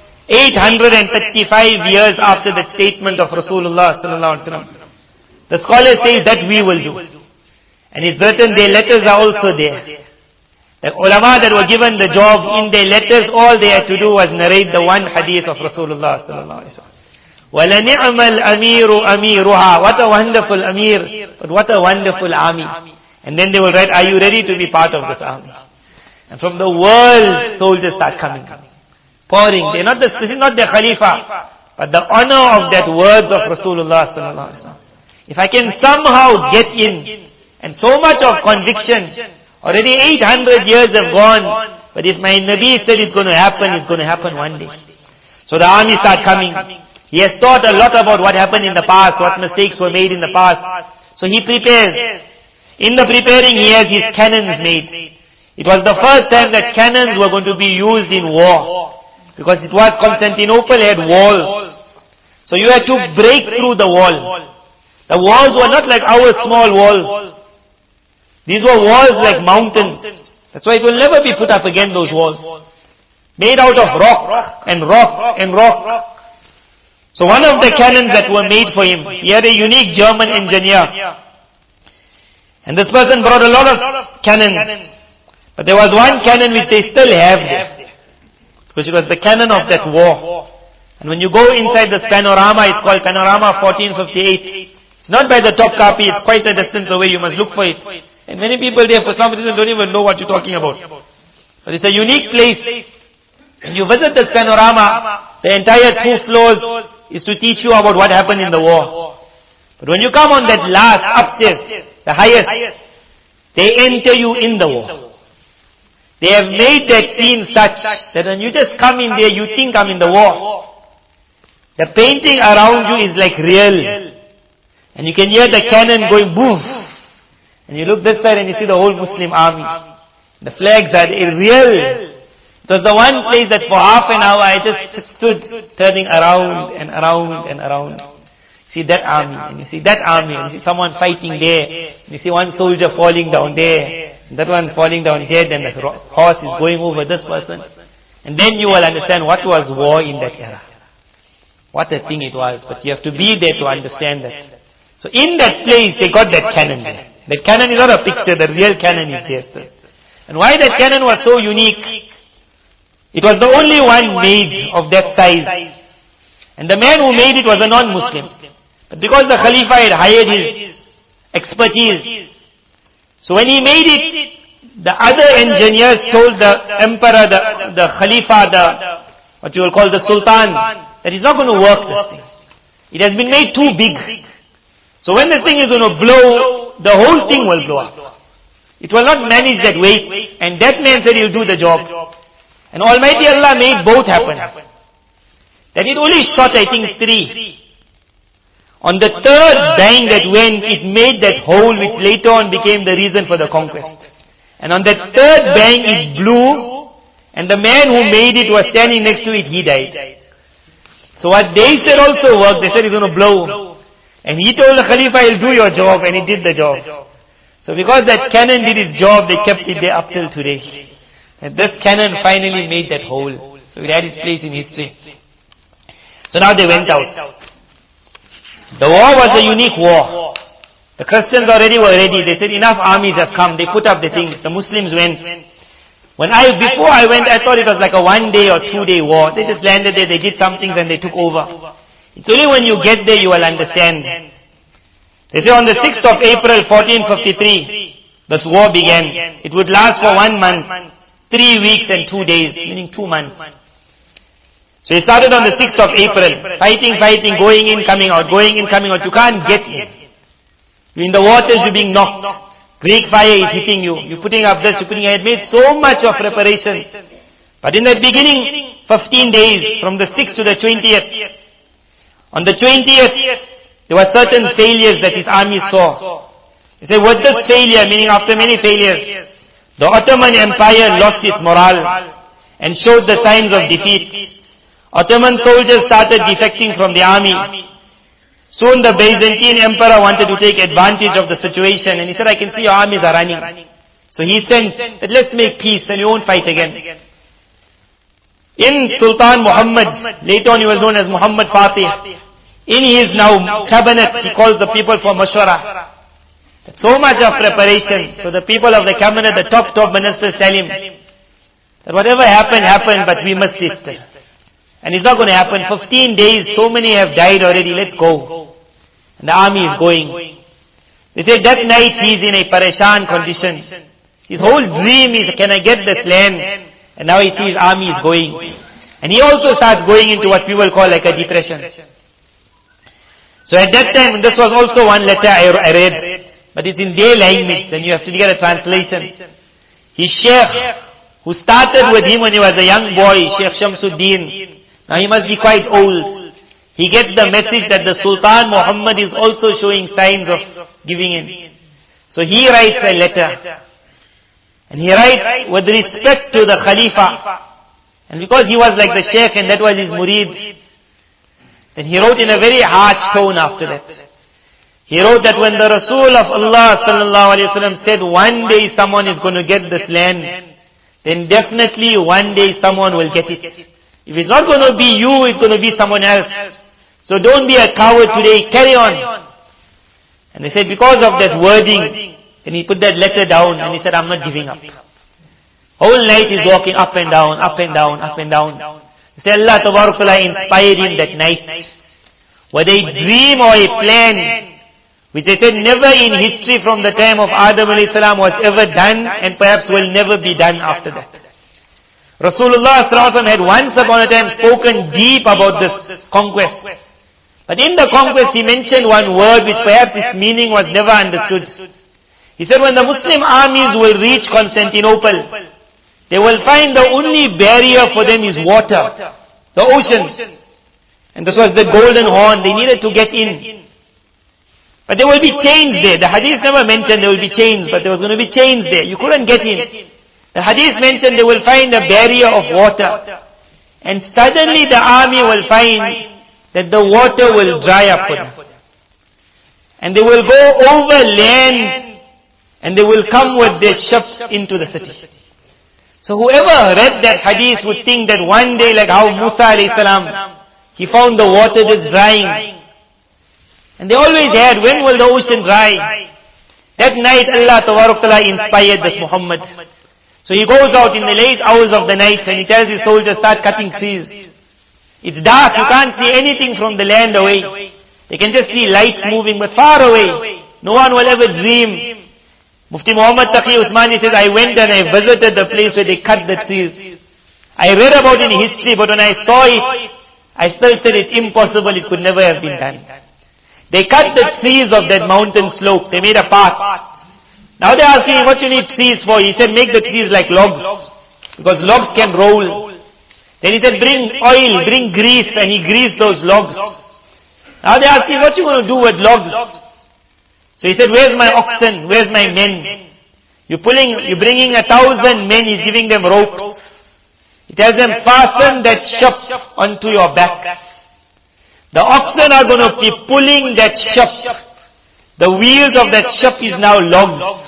835 years after the statement of Rasulullah sallallahu alaihi wasallam. The scholars say that we will do. And it's written, their letters are also there. The ulama that were given the job, in their letters, all they had to do was narrate the one hadith of Rasulullah sallallahu alaihi wasallam. وَلَنِعْمَ الْأَمِيرُ أَمِيرُهَا. What a wonderful Amir, but what a wonderful army. And then they will write, are you ready to be part of this army? And from the world, soldiers start coming. Pouring. This is not the Khalifa, but the honor of that words of Rasulullah sallallahu alaihi wasallam. If I can somehow get in, and so much of conviction, already 800 years have gone, but if my Nabi said it's going to happen one day. So the army start coming. He has thought a lot about what happened in the past, what mistakes were made in the past. So he prepares. In the preparing, he has his cannons made. It was the first time that cannons were going to be used in war. Because it was Constantinople had walls. So you had to break through the wall. The walls were not like our small walls. These were walls like mountains. That's why it will never be put up again, those walls. Made out of rock and rock and rock. So one of the cannons that were made for him, he had a unique German engineer. And this person brought a lot of cannons. But there was one cannon which they still have there. because it was the cannon of that war. And when you go inside this panorama, it's called Panorama 1458. It's not by the top copy, it's quite a distance away, you must look for it. And many people there, for some reason, don't even know what you're talking about. But it's a unique place. When you visit this panorama, the entire 2 floors is to teach you about what happened in the war. But when you come on that last, upstairs, the highest, they enter you in the war. They have made that scene such that when you just come in there, you think I'm in the war. The painting around you is like real. And you can hear the cannon going boom. And you look this side and you see the whole Muslim army. The flags are real. It was the one place that for half an hour I just stood turning around and around and around. See that army, and you see that army, and you see someone fighting there. And you see one soldier falling down there. And that one falling down dead, and the horse is going over this person. And then you will understand what was war in that era. What a thing it was. But you have to be there to understand that. So in that place, they got that cannon there. That cannon is not a picture, the real cannon is there still. And why that cannon was so unique? It was the only one made of that size. And the man who made it was a non-Muslim. But because the Khalifa had hired his expertise, so when he made it, the other engineers told the emperor, the Khalifa, what you will call the Sultan, that it's not going to work, this thing. It has been made too big. So when this thing is going to blow, the whole thing will blow up. It will not manage that weight. And that man said he'll do the job. And Almighty Allah made both happen. That it only shot, I think, 3. On the 3rd bang that went, it made that hole which later on became the reason for the conquest. And on that 3rd bang it blew, and the man who made it was standing next to it, he died. So what they said also worked. They said it's going to blow. And he told the Khalifa, he'll do your job, and he did the job. So because that cannon did its job, they kept it there up till today. And this cannon finally made that hole. So it had its place in history. So now they went out. The war was a unique war. The Christians already were ready. They said enough armies have come. They put up the things. The Muslims went. Before I went, I thought it was like a 1-day or 2-day war. They just landed there, they did some things and they took over. It's only when you get there you will understand. They say on the 6th of April 1453, this war began. It would last for 1 month, 3 weeks and 2 days, meaning 2 months. So it started on the 6th of April. Fighting, going in, coming out, going in, coming out. You can't get in. You're in the waters, you're being knocked. Greek fire is hitting you. You're putting up this, you're putting it. It made so much of preparations. But in the beginning, 15 days, from the 6th to the 20th. On the 20th, there were certain failures that his army saw. He said, with this failure, meaning after many failures, the Ottoman Empire lost its morale and showed the signs of defeat. Ottoman soldiers started defecting from the army. Soon the Byzantine emperor wanted to take advantage of the situation, and he said, I can see your armies are running. So he sent that let's make peace and we won't fight again. In Sultan Muhammad, later on he was known as Muhammad Fatih, in his now cabinet, he calls the people for mashwara. So much of preparation. So the people of the cabinet, the top ministers tell him that whatever happened, but we must sit still. And it's not going to happen. 15 days, so many have died already, let's go. And the army is going. They say that night he is in a pareshan condition. His whole dream is, can I get this land? And now he sees army is going. And he also starts going into what people call like a depression. So at that time, this was also one letter I read, but it's in their language, then you have to get a translation. His sheikh, who started with him when he was a young boy, Sheikh Shamsuddin, now he must be quite old. He gets the message that the Sultan Muhammad is also showing signs of giving in. So he writes a letter. And he writes with respect to the Khalifa. And because he was like the Sheikh and that was his murid, then he wrote in a very harsh tone after that. He wrote that when the Rasul of Allah sallallahu alaihi wasallam said one day someone is going to get this land, then definitely one day someone will get it. If it's not going to be you, it's going to be someone else. So don't be a coward today, carry on. And they said because of that wording, then he put that letter down and he said, I'm not giving up. Whole night he's walking up and down, up and down, up and down. They say Allah Tabarak Ta'ala inspired him that night. Whether a dream or a plan, which they said never in history from the time of Adam alayhi salam was ever done, and perhaps will never be done after that. Rasulullah sallallahu alaihi wasallam had once upon a time spoken deep about this conquest. But in the conquest he mentioned one word which perhaps its meaning was never understood. He said when the Muslim armies will reach Constantinople, they will find the only barrier for them is water, the ocean. And this was the golden horn, they needed to get in. But there will be chains there. The hadith never mentioned there will be chains, but there was going to be chains there. You couldn't get in. The hadith mentioned they will find a barrier of water. And suddenly the army will find that the water will dry up for them. And they will go over land and they will come with their ships into the city. So whoever read that hadith would think that one day, like how Musa alayhi salam, he found the water just drying. And they always had, when will the ocean dry? That night Allah Tabarak Ta'ala inspired this Muhammad. So he goes out in the late hours of the night and he tells his soldiers, start cutting trees. It's dark, you can't see anything from the land away. They can just see lights moving, but far away. No one will ever dream. Mufti Muhammad Taqi Usmani says, I went and I visited the place where they cut the trees. I read about it in history, but when I saw it, I still said it's impossible, it could never have been done. They cut the trees of that mountain slope, they made a path. Now they're asking, what you need trees for? He said, make the trees like logs, because logs can roll. Then he said, bring oil, bring grease, and he greased those logs. Now they're asking, what you going to do with logs? So he said, where's my oxen? Where's my men? You're bringing 1,000 men, he's giving them rope. He tells them, fasten that ship onto your back. The oxen are going to be pulling that ship. The wheels of that ship is now logs.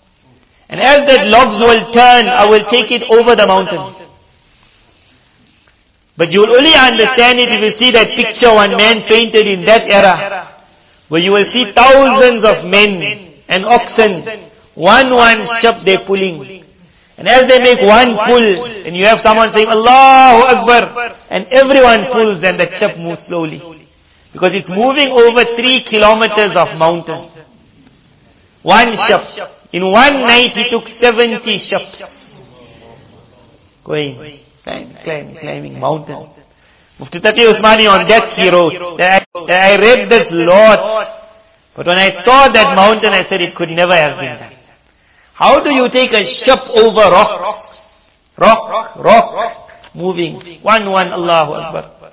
And as that logs will turn, I will take it over the mountain. But you will only understand it if you see that picture one man painted in that era, where you will see thousands of men and oxen, one ship they're pulling. And as they make one pull, and you have someone saying, Allahu Akbar, and everyone pulls, then that ship moves slowly. Because it's moving over 3 kilometers of mountain. One ship. In one night he took 70 ships. Going, climbing mountain. Mufti Taqi Usmani on that he wrote, that I read this lot, but when I saw that mountain I said it could never have been done. How do you take a ship over rock, moving, one, Allahu Akbar.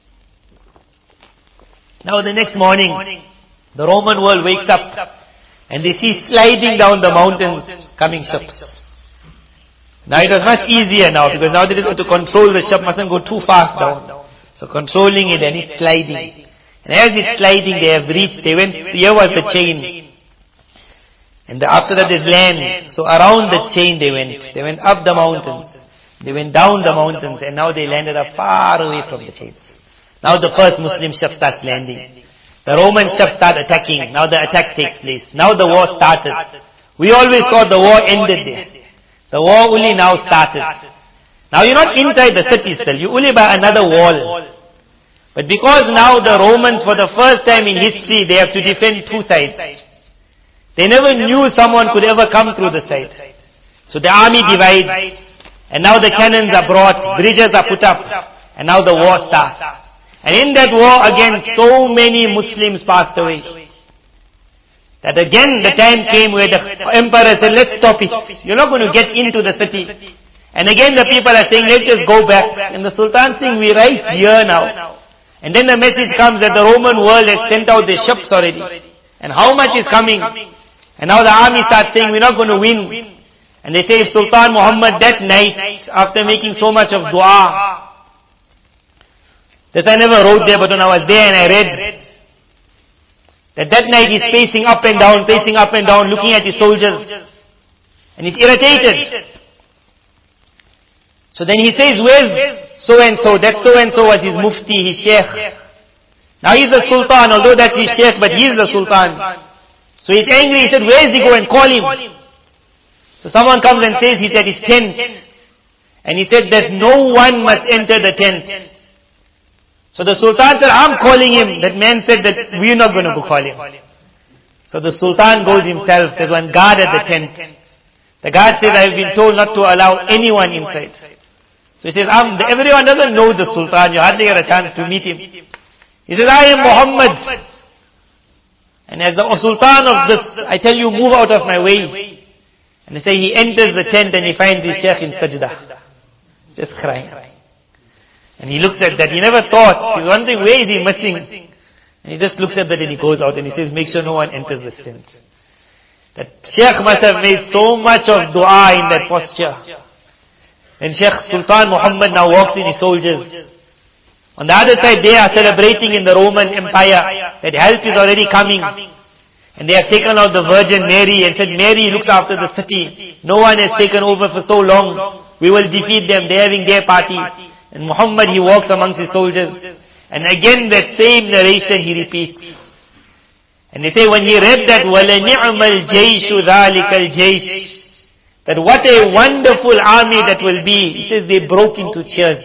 Now the next morning, the Roman world wakes up and they see sliding down the mountains coming ships. Now it was much easier now, because now they just have to control the ship, mustn't go too fast down. So controlling it, and it's sliding. And as it's sliding, they have reached, here was the chain. And after that is land. So around the chain they went up the mountains, they went down the mountains, and now they landed up far away from the chains. Now the first Muslim ship starts landing. The Roman ship start attacking. Now the attack takes place. Now the war started. We always thought the war ended there. The war only now started. Now you're not inside the city still. You're only by another wall. But because now the Romans, for the first time in history, they have to defend two sides. They never knew someone could ever come through the side. So the army divides. And now the cannons are brought. Bridges are put up. And now the war starts. And in that war again, so many Muslims passed away. That again the time came where the emperor said, let's stop it. You're not going to get into the city. And again the people are saying, let's just go back. And the Sultan saying, we're right here now. And then the message comes that the Roman world has sent out their ships already. And how much is coming? And now the army starts saying, we're not going to win. And they say, if Sultan Muhammad that night, after making so much of dua, that I never wrote there, but when I was there and I read, that night he's pacing up and down, looking at his soldiers. And he's irritated. So then he says, where's so-and-so? That so-and-so was his mufti, his sheikh. Now he's the sultan, although that's his sheikh, but he's the sultan. So he's angry, he said, where is he? Go and call him. So someone comes and says he's at his tent. And he said that no one must enter the tent. So the Sultan said, I'm calling him. That man said that we're not going to call him. So the Sultan goes himself. There's one guard at the tent. The guard says, I've been told not to allow anyone inside. So he says, everyone doesn't know the Sultan. You hardly get a chance to meet him. He says, I am Muhammad. And as the Sultan of this, I tell you, move out of my way. And they say he enters the tent and he finds his Shaykh in sajda. Just crying. And he looks at that. He never thought. He's wondering, where is he missing? And he just looks at that and he goes out and he says, make sure no one enters this tent. That Shaykh must have made so much of dua in that posture. And Shaykh Sultan Muhammad now walks in his soldiers. On the other side, they are celebrating in the Roman Empire that help is already coming. And they have taken out the Virgin Mary and said, Mary looks after the city. No one has taken over for so long. We will defeat them. They're having their party. And Muhammad, he walks amongst his soldiers. And again that same narration he repeats. And they say when he read that, وَلَنِعْمَ الْجَيْشُ ذَلِكَ الْجَيْشُ, that what a wonderful army that will be. He says they broke into cheers.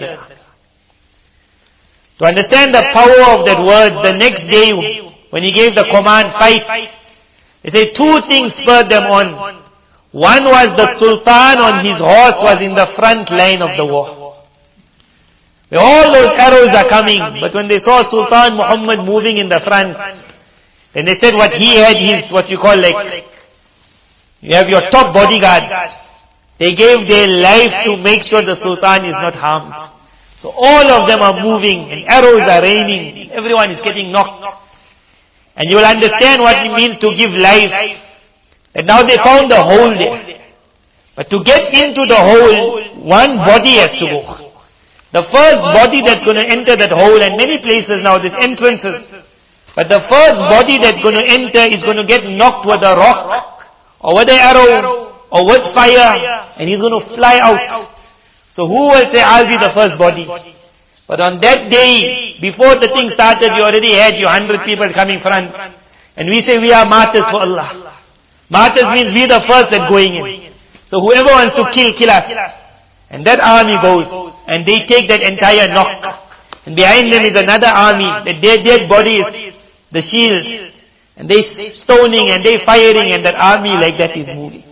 To understand the power of that word, the next day when he gave the command, fight, they say two things spurred them on. One was the Sultan on his horse was in the front line of the war. Where all those arrows are coming, but when they saw Sultan Muhammad moving in the front, then they said what he had, his, what you call like, you have your top bodyguard. They gave their life to make sure the Sultan is not harmed. So all of them are moving and arrows are raining. Everyone is getting knocked. And you will understand what it means to give life. And now they found the hole there. But to get into the hole, one body has to go. The first body that's going to enter that hole, and many places now there's entrances. But the first body that's going to enter is going to get knocked with a rock, or with an arrow, or with fire, and he's going to fly out. So who will say, I'll be the first body? But on that day, before the thing started, you already had your 100 people coming front. And we say we are martyrs for Allah. Martyrs means we the first that going in. So whoever wants to kill us. And that army goes, and they take that entire knock. And behind them is another army, that their dead bodies, the shield. And they stoning and they firing, and that army like that is moving.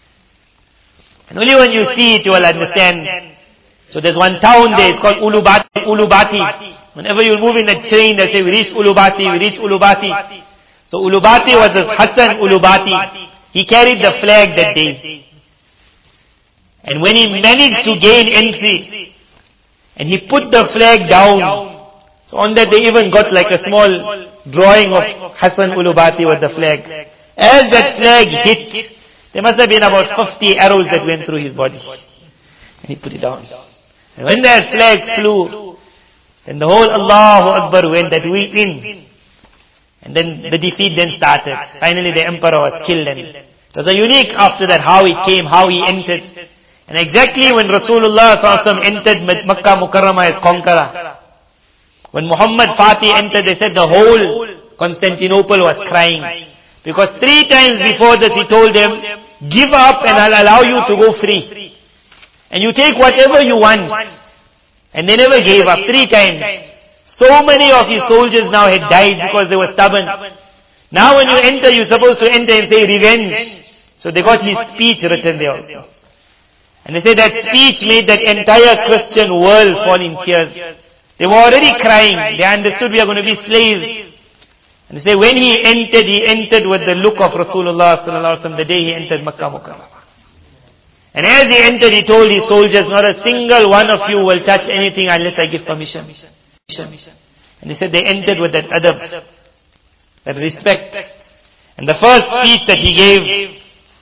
And only when you see it, you will understand. So there's one town there, it's called Ulubati. Whenever you move in that train, they say, we reached Ulubati. So Ulubati was Hassan Ulubati. He carried the flag that day. And when he managed to gain entry, and he put the flag down, so on that they even got like a small drawing of Hassan Ulubati with the flag. As that flag hit, there must have been about 50 arrows that went through his body. And he put it down. And when that flag flew, then the whole Allahu Akbar went that we win. And then the defeat then started. Finally the emperor was killed. And it was a unique after that how he came, how he entered. And exactly when Rasulullah ﷺ entered Makkah Mukarramah as conqueror, when Muhammad Fatih entered, they said the whole Constantinople was crying. Because 3 times before this he told them, give up and I'll allow you to go free. And you take whatever you want. And they never gave up 3 times. So many of his soldiers now had died because they were stubborn. Now when you enter, you're supposed to enter and say revenge. So they got his speech written there also. And they say that speech made that entire Christian world fall in tears. They were already crying. They understood we are going to be slaves. And they say when he entered with the look of Rasulullah sallallahu alaihi wasallam the day he entered Makkah Mukarramah. And as he entered, he told his soldiers, not a single one of you will touch anything unless I give permission. And they said they entered with that adab, that respect. And the first speech that he gave,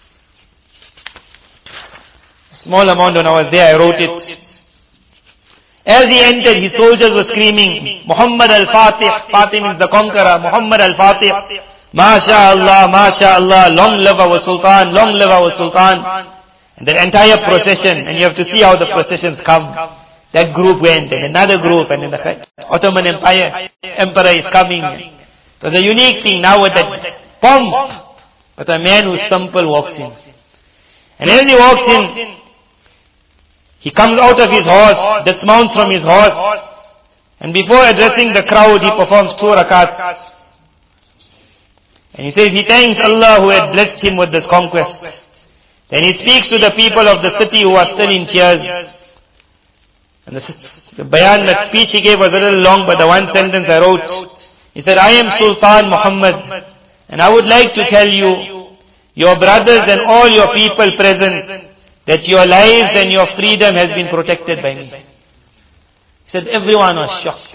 a small amount when I was there, I wrote it. As he entered, his soldiers were screaming, Muhammad al-Fatih. Fatih means the conqueror. Muhammad al-Fatih. MashaAllah, MashaAllah. Long live our Sultan, long live our Sultan. And the entire procession, and you have to see how the processions come. That group went, and another group, and then the Ottoman Empire, emperor is coming. So the unique thing now with that pomp, but a man who's simple walks in. And as he walks in, he comes out of his horse, dismounts from his horse, and before addressing the crowd, he performs 2 rakats. And he says he thanks Allah who had blessed him with this conquest. Then he speaks to the people of the city who are still in tears. And the bayan, that speech he gave was a little long, but the one sentence I wrote, he said, I am Sultan Muhammad, and I would like to tell you, your brothers and all your people present, that your lives and your freedom has been protected by me. He said everyone was shocked.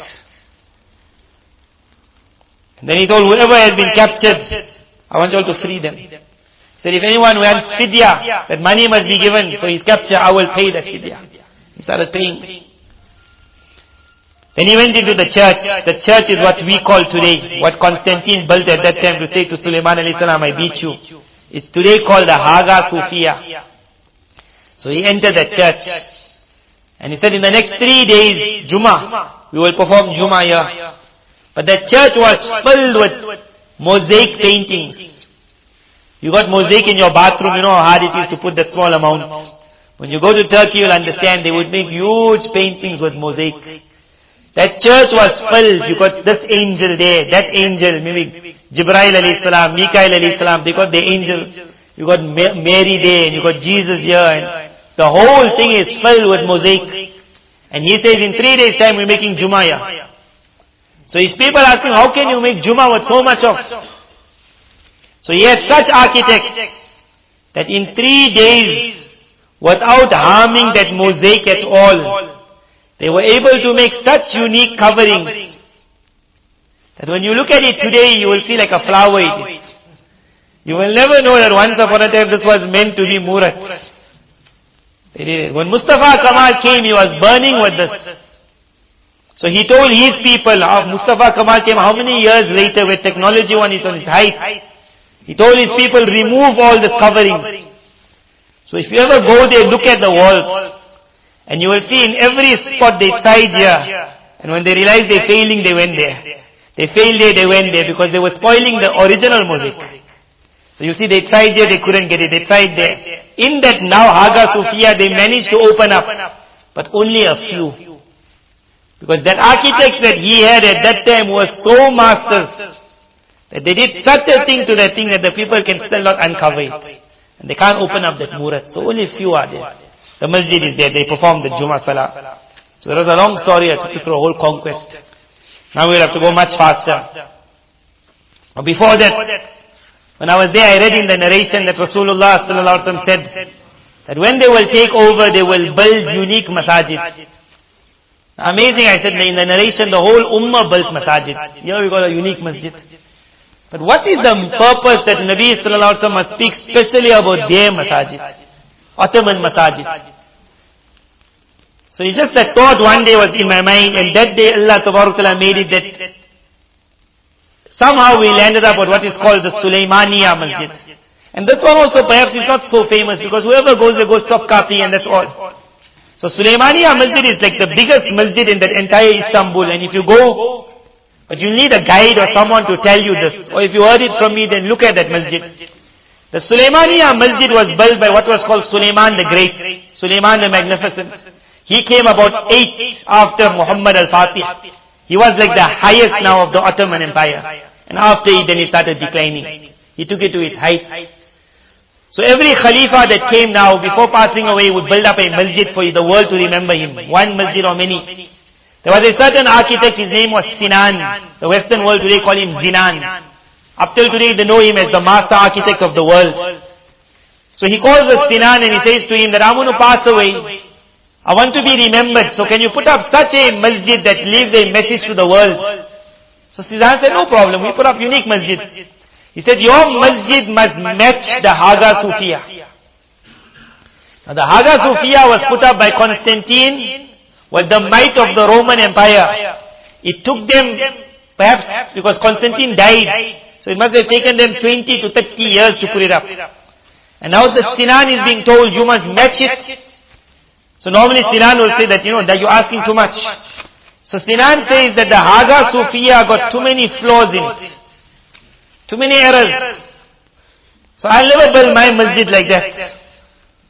And then he told whoever has been captured, I want you all to free them. He said if anyone wants fidya, that money must be given for his capture, I will pay that fidya. He started paying. Then he went into the church. The church is what we call today, what Constantine built at that time to say to Sulaiman alayhi salam, I beat you. It's today called the Haga Sufiya. So he entered the church. And he said in the next 3 days, Jummah, we will perform Jummah here. But the church was filled with mosaic paintings. You got mosaic in your bathroom, you know how hard it is to put that small amount. When you go to Turkey, you'll understand they would make huge paintings with mosaic. That church was filled. You got this angel there, that angel, maybe Jibrail alayhi salam, Mikael alayhi salam, they got the angels. You got Mary there, and you got Jesus here, and the whole thing is filled with mosaic. And he says in 3 days time we're making Jummah here. So his people asking, how can you make Jummah with so much of? So he had such architects that in 3 days, without harming that mosaic at all, they were able to make such unique coverings that when you look at it today, you will see like a flower it is. You will never know that once upon a time this was meant to be Murat. When Mustafa Kamal came, he was burning with this. So he told his people, Mustafa Kamal came how many years later where technology on its height. He told his people, remove all this covering. So if you ever go there, look at the walls. And you will see in every spot they tried here. And when they realized they're failing, they went there. They failed there, they went there because they were spoiling the original mosaic. So you see they tried there, they couldn't get it. They tried there. In that now Haga Sufiya, they managed to open up. But only a few. Because that architect that he had at that time was so masters that they did such a thing to that thing that the people can still not uncover it. And they can't open up that murat. So only few are there. The masjid is there. They perform the Jummah Salah. So there was a long story. I took you through a whole conquest. Now we'll have to go much faster. But before that, when I was there, I read in the narration that Rasulullah sallallahu alaihi wasallam said that when they will take over, they will build unique masajid. Amazing, I said in the narration, the whole ummah built masajid. Here we got a unique masjid. But what is the purpose that Nabi sallallahu alaihi wasallam must speak specially about their masajid? Ottoman masajid. So it's just that thought one day was in my mind, and that day Allah Tabarak Ta'ala made it that somehow we landed up at what is called the Sulaimaniya Masjid. And this one also perhaps is not so famous because whoever goes there goes top copy and that's all. So Sulaimaniya Masjid is like the biggest masjid in that entire Istanbul, and if you go, but you need a guide or someone to tell you this, or if you heard it from me, then look at that masjid. The Sulaimaniya Masjid was built by what was called Sulaiman the Great, Sulaiman the Magnificent. He came about 8 after Muhammad al-Fatih. He was like the highest now of the Ottoman Empire. And after it, then he started declining. He took it to its height. So every Khalifa that came now, before passing away, would build up a masjid for the world to remember him. One masjid or many. There was a certain architect, his name was Sinan. The Western world today call him Zinan. Up till today they know him as the master architect of the world. So he calls us Sinan and he says to him that I'm going to pass away. I want to be remembered. So can you put up such a masjid that leaves a message to the world? So Sinan said, no problem. We put up unique masjid. He said, your masjid must match the Haga Sufiya. Now the Haga Sufiya was put up by Constantine with the might of the Roman Empire. It took them, perhaps because Constantine died, so it must have taken them 20 to 30 years to put it up. And now the Sinan is being told, you must match it. So normally Sinan will say that, that you're asking too much. So Sinan says that the Haga Sufiya got too many flaws in it. Too many errors. So I'll never build my masjid like that.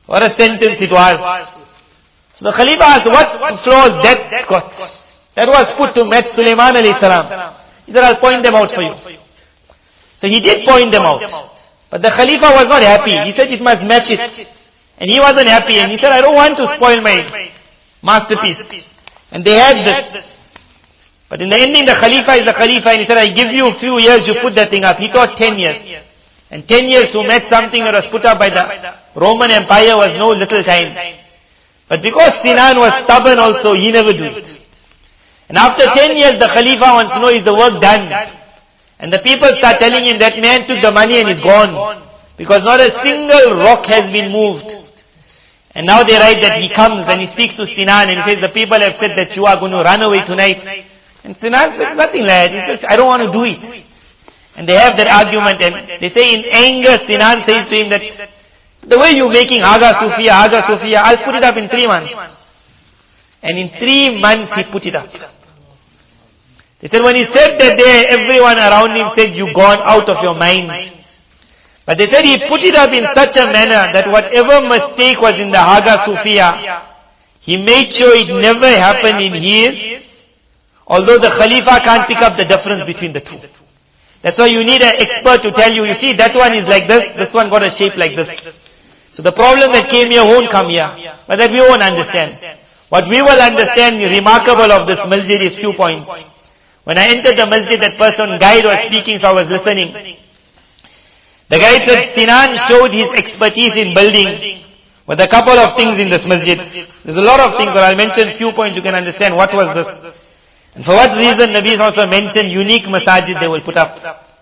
What a sentence it was. So the Khalifa asked, what flaws that got? That was put to match Sulaiman alayhi salam. He said, I'll point them out for you. So he did point them out. But the Khalifa was not happy. He said it must match it. And he wasn't happy. And he said, I don't want to spoil my masterpiece. And they had this. But in the ending, the Khalifa is the Khalifa. And he said, I give you a few years, you put that thing up. He thought 10 years. And 10 years to match something that was put up by the Roman Empire was no little time. But because Sinan was stubborn also, he never did it. And after 10 years, the Khalifa wants to know, is the work done? And the people start telling him that man took the money and is gone. Because not a single rock has been moved. And now they write that he comes and he speaks to Sinan and he says, the people have said that you are going to run away tonight. And Sinan says, nothing like that. He says, I don't want to do it. And they have that argument and they say in anger, Sinan says to him that, the way you're making Haga Sufia, I'll put it up in 3 months. And in 3 months he put it up. They said when he said that day, everyone around him said, you've gone out of your mind. But they said he put it up in such a manner that whatever mistake was in the Haga Sufia, he made sure it never happened in his, although the Khalifa can't pick up the difference between the two. That's why you need an expert to tell you, you see that one is like this one got a shape like this. So the problem that came here won't come here, but that we won't understand. What we will understand remarkable of this masjid is few points. When I entered the masjid, that person, guide was speaking, so I was listening. The guide said, Sinan showed his expertise in building with a couple of things in this masjid. There's a lot of things, but I'll mention few points you can understand what was this. And for what reason Nabi also mentioned unique masajid they will put up.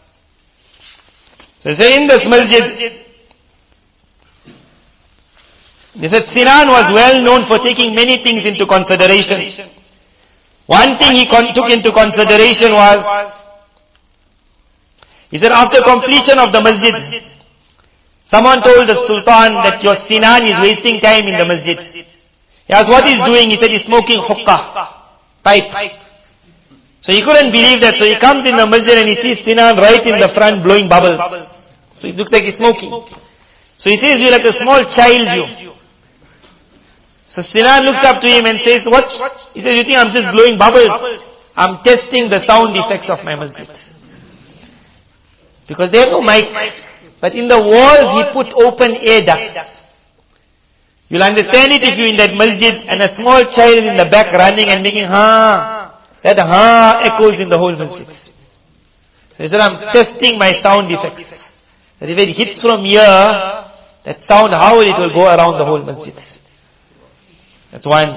So in this masjid, they said Sinan was well known for taking many things into consideration. One thing he took into consideration was, he said after completion of the masjid, someone told the Sultan that your Sinan is wasting time in the masjid. He asked what he's doing, he said he's smoking huqqah, pipe. So he couldn't believe that, so he comes in the masjid and he sees Sinan right in the front blowing bubbles. So it looks like he's smoking. So he says, you're like a small child, you. So Sinan looks up to him and says, what? He says, you think I'm just blowing bubbles? I'm testing the sound effects of my masjid. Because they have no mic. But in the walls he put open air ducts. You'll understand it if you're in that masjid and a small child is in the back running and making that echoes in the whole masjid. So he said, I'm testing my sound effects. That if it hits from here, that sound, how it will go around the whole masjid. That's one.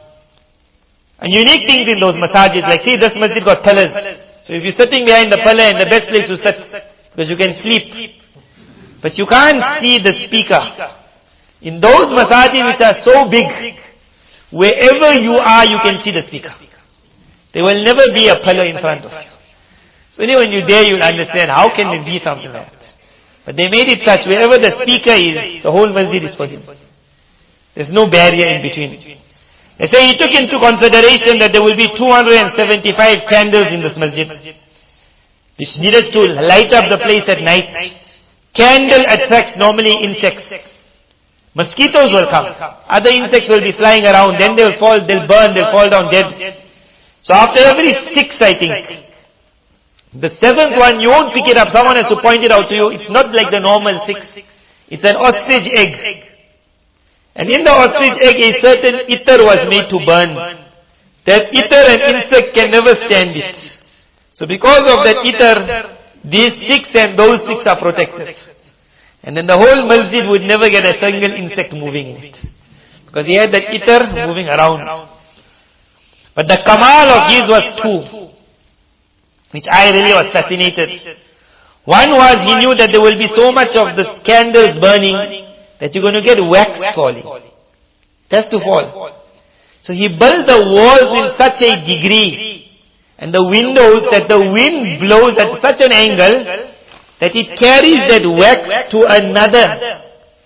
And unique things in those masajid, like see this masjid got pillars. So if you're sitting behind the pillar, in the best place to sit, because you can sleep. But you can't see the speaker. In those masajid which are so big, wherever you are, you can see the speaker. There will never be a pillar in front of you. So only when you're there, you'll understand how can it be something like that. But they made it such, wherever the speaker is, the whole masjid is for him. There's no barrier in between. They say he took into consideration that there will be 275 candles in this masjid, which needed to light up the place at night. Candle attracts normally insects. Mosquitoes will come. Other insects will be flying around. Then they'll fall, they'll burn, they'll fall down dead. So after every 6, I think, the 7th one, you won't pick it up. Someone has to point it out to you. It's not like the normal 6. It's an ostrich egg. And in the ostrich egg, a certain ether was made to burn. That ether an insect can never stand it. So because of that ether, these 6 and those 6 are protected. And then the whole masjid would never get a single insect moving in it. Because he had that ether moving around. But the kamal of his was 2, which I really was fascinated. One was he knew that there will be so much of the candles burning that you're going to get wax falling. It has to fall. So he built the walls in such a degree and the windows that the wind blows at such an angle that it carries that wax to another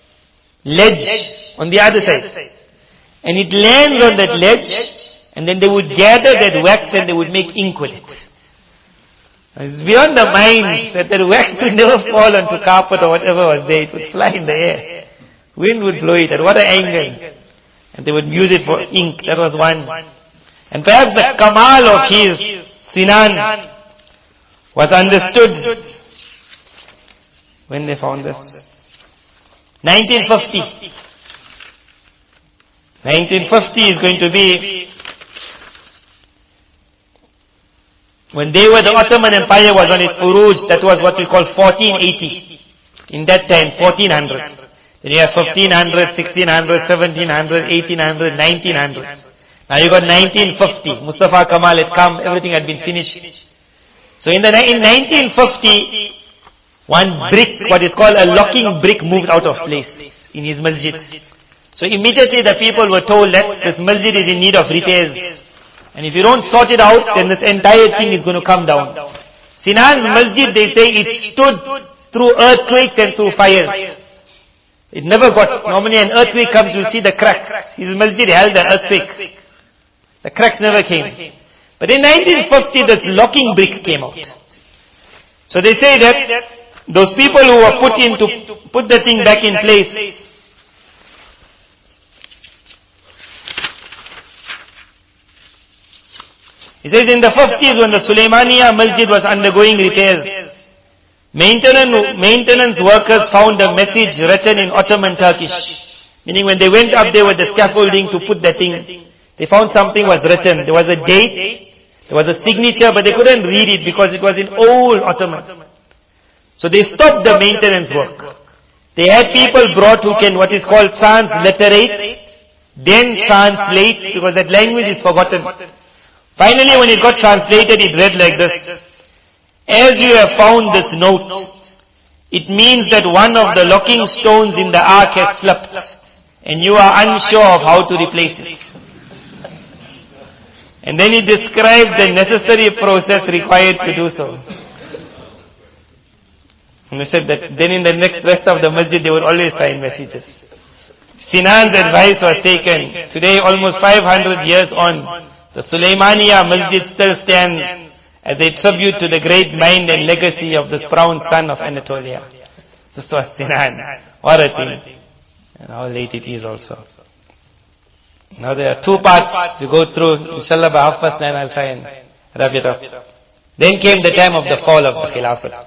ledge on the other side. And it lands on that ledge. And then they would gather that wax and they would make ink with it. It's beyond the mind that wax would never fall onto carpet or whatever was there. It would fly in the air. Wind would blow it at what an angle. And they would use it for ink. That was one. And perhaps the kamal of his Sinan was understood when they found this. 1950. 1950 is going to be when they were, the Ottoman Empire was on its uruj. That was what we call 1480. In that time, 1400. Then you have 1500, 1600, 1700, 1800, 1900. Now you got 1950. Mustafa Kamal had come, everything had been finished. So in 1950, one brick, what is called a locking brick, moved out of place in his masjid. So immediately the people were told that this masjid is in need of repairs. And if you don't sort it out, then this entire thing is going to come down. Sinan's masjid, they say, it stood through earthquakes and through fire. It never got, normally an earthquake comes, you see the crack. His masjid held the earthquake. The cracks never came. But in 1950, this locking brick came out. So they say that those people who were put in to put the thing back in place, he says in the 50s when the Sulaimaniya Masjid was undergoing repairs, maintenance workers found a message written in Ottoman Turkish. Meaning when they went up there with the scaffolding to put the thing, they found something was written. There was a date, there was a signature, but they couldn't read it because it was in old Ottoman. So they stopped the maintenance work. They had people brought who can, what is called transliterate, then translate, because that language is forgotten. Finally, when it got translated, it read like this: as you have found this note, it means that one of the locking stones in the ark has slipped, and you are unsure of how to replace it. And then he described the necessary process required to do so. And he said that then in the next rest of the masjid, they would always sign messages. Sinan's advice was taken. Today, almost 500 years on, the Sulaimaniya Masjid still stands as a tribute to the great mind and legacy of this proud son of Anatolia. This was Sinan. What a thing. And how late it is also. Now there are two parts to go through. Inshallah by 9:30 I'll try and wrap it up. Then came the time of the fall of the Khilafat.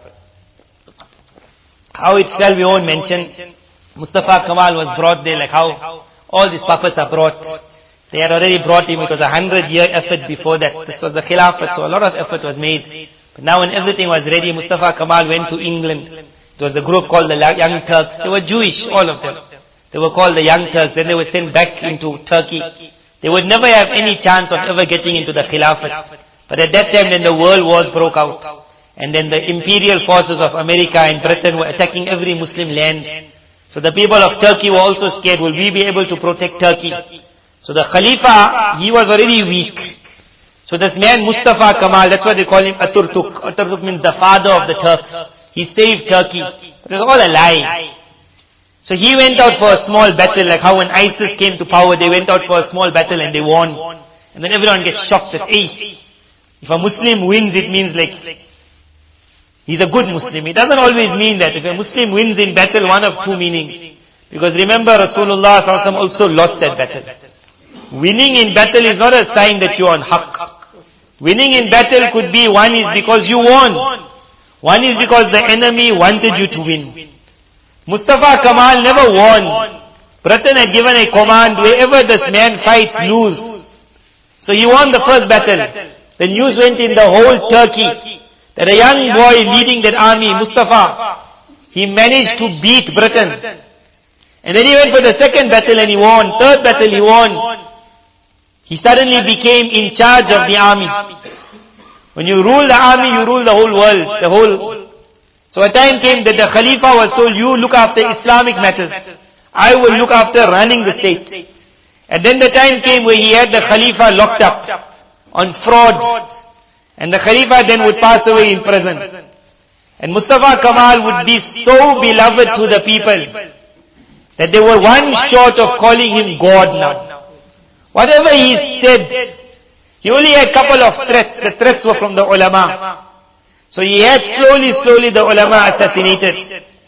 How it shall we won't mention. Mustafa Kamal was brought there, like how all these puppets are brought. They had already brought him. It was 100-year effort before that. This was the Khilafat, so a lot of effort was made. But now when everything was ready, Mustafa Kamal went to England. It was a group called the Young Turks. They were Jewish, all of them. They were called the Young Turks. Then they were sent back into Turkey. They would never have any chance of ever getting into the Khilafat. But at that time, then the world wars broke out. And then the imperial forces of America and Britain were attacking every Muslim land. So the people of Turkey were also scared. Will we be able to protect Turkey? So the Khalifa, he was already weak. So this man Mustafa Kamal, that's why they call him Aturtuk. Aturtuk means the father of the Turks. He saved Turkey. But it was all a lie. So he went out for a small battle, like how when ISIS came to power, they went out for a small battle and they won. And then everyone gets shocked that, hey, if a Muslim wins, it means like, he's a good Muslim. It doesn't always mean that. If a Muslim wins in battle, one of two meanings. Because remember, Rasulullah also lost that battle. Winning in battle is not a sign that you are on haqq. Winning in battle could be, one is because you won. One is because the enemy wanted you to win. Mustafa Kamal never won. Britain had given a command, wherever this man fights, lose. So he won the first battle. The news went in the whole Turkey that a young boy leading that army, Mustafa, he managed to beat Britain. And then he went for the second battle and he won. Third battle he won. He suddenly became in charge of the army. When you rule the army, you rule the whole world. So a time came that the Khalifa was told, you look after Islamic matters. I will look after running the state. And then the time came where he had the Khalifa locked up on fraud. And the Khalifa then would pass away in prison. And Mustafa Kamal would be so beloved to the people that they were one short of calling him God now. Whatever he said, he only had a couple of threats. The threats were from the ulama. So he had slowly the ulama assassinated.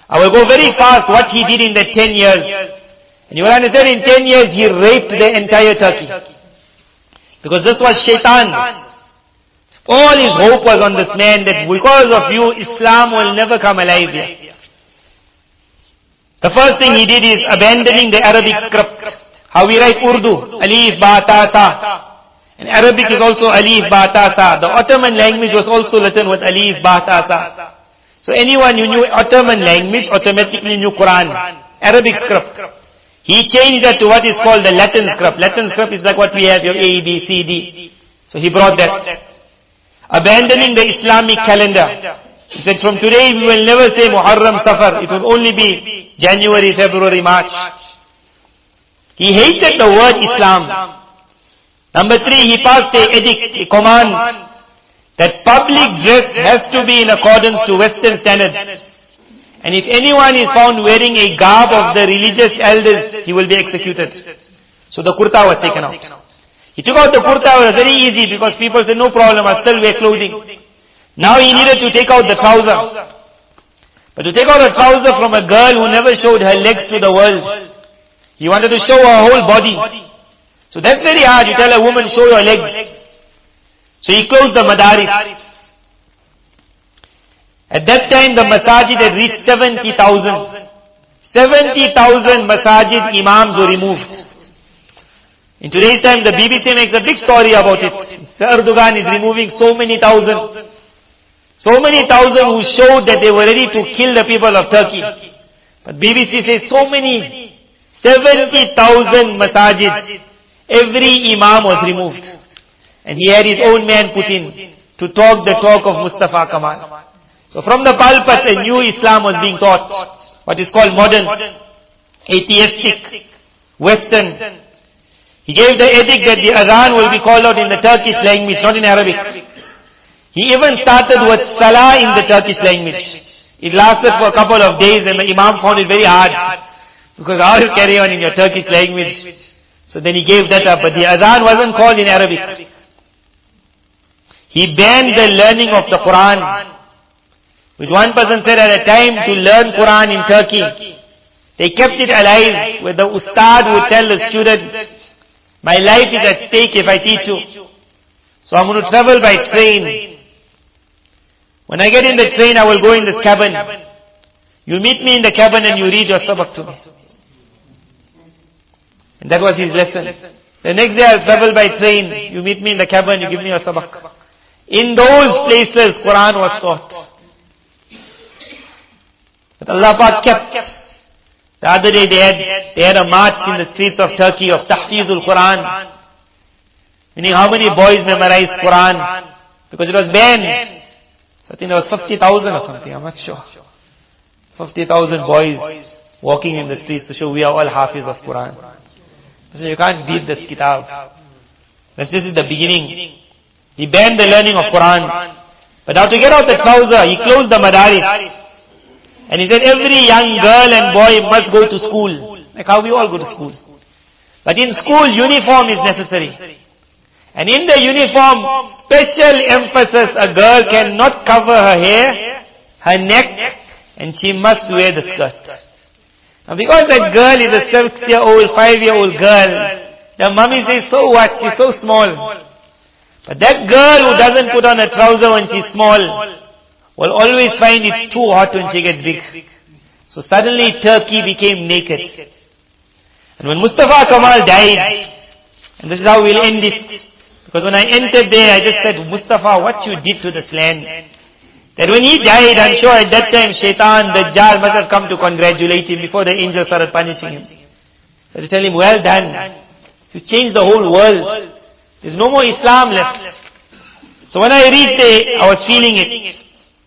I will go very fast what he did in the 10 years. And you will understand in 10 years he raped the entire Turkey. Because this was Shaitan. All his hope was on this man that because of you, Islam will never come alive here. The first thing he did is abandoning the Arabic script. How we write Urdu, Alif, Ba, Ta, Sa. And Arabic is also Alif, Ba, Ta, Sa. The Ottoman language was also written with Alif, Ba, Ta, Sa. So anyone who knew Ottoman language automatically knew Quran, Arabic script. He changed that to what is called the Latin script. Latin script is like what we have, your A, B, C, D. So he brought that. Abandoning the Islamic calendar. He said, from today we will never say Muharram Safar. It will only be January, February, March. He hated the word Islam. Number 3, he passed a edict, a command, that public dress has to be in accordance to Western standards. And if anyone is found wearing a garb of the religious elders, he will be executed. So the kurta was taken out. He took out the kurta, it was very easy because people said, no problem, I'll still wear clothing. Now he needed to take out the trouser. But to take out a trouser from a girl who never showed her legs to the world, he wanted to show her whole body. So that's very hard. You tell a woman, show your legs. So he closed the madaris. At that time the masajid had reached 70,000. 70,000 masajid imams were removed. In today's time the BBC makes a big story about it. Erdogan is removing so many thousand. So many thousand who showed that they were ready to kill the people of Turkey. But BBC says so many, 70,000 masajid. Every imam was removed. And he had his own man put in to talk the talk of Mustafa Kamal. So from the pulpit a new Islam was being taught. What is called modern, atheistic, Western. He gave the edict that the adhan will be called out in the Turkish language, not in Arabic. He even started with salah in the Turkish language. It lasted for a couple of days and the imam found it very hard. Because how you carry on in your Turkish language? So then he gave that up. But the adhan wasn't called in Arabic. He banned the learning of the Quran. Which one person said at a time to learn Quran in Turkey, they kept it alive, where the ustad would tell the student, my life is at stake if I teach you. So I'm going to travel by train. When I get in the train, I will go in this cabin. You meet me in the cabin and you read your sabak to me. And that was his lesson. The next day I'll travel by train. You meet me in the cabin, you give me your sabak. In those places, Quran was taught. But Allah Pak kept. The other day they had a march in the streets of Turkey of Tahfizul Quran. Meaning how many boys memorized Quran? Because it was banned. So I think there was 50,000 or something, I'm not sure. 50,000 boys walking in the streets to show we are all Hafiz of Quran. So you can't beat this kitab. This is the beginning. He banned the learning of Quran. But now to get out the trouser, he closed the madaris. And he said every young girl and boy must go to school. Like how we all go to school. But in school, uniform is necessary. And in the uniform, special emphasis, a girl cannot cover her hair, her neck, and she must wear the skirt. Now because that girl is a 6-year-old, 5-year-old girl, the mummy says, so what? She's so small. But that girl who doesn't put on a trouser when she's small, will always find it's too hot when she gets big. So suddenly Turkey became naked. And when Mustafa Kamal died, and this is how we'll end it, because when I entered there, I just said, Mustafa, what you did to this land. That when he died, I'm sure at that time, Shaitan, Dajjal must have come to congratulate him before the angels started punishing him. So to tell him, well done. You changed the whole world. There's no more Islam left. So when I reached there, I was feeling it.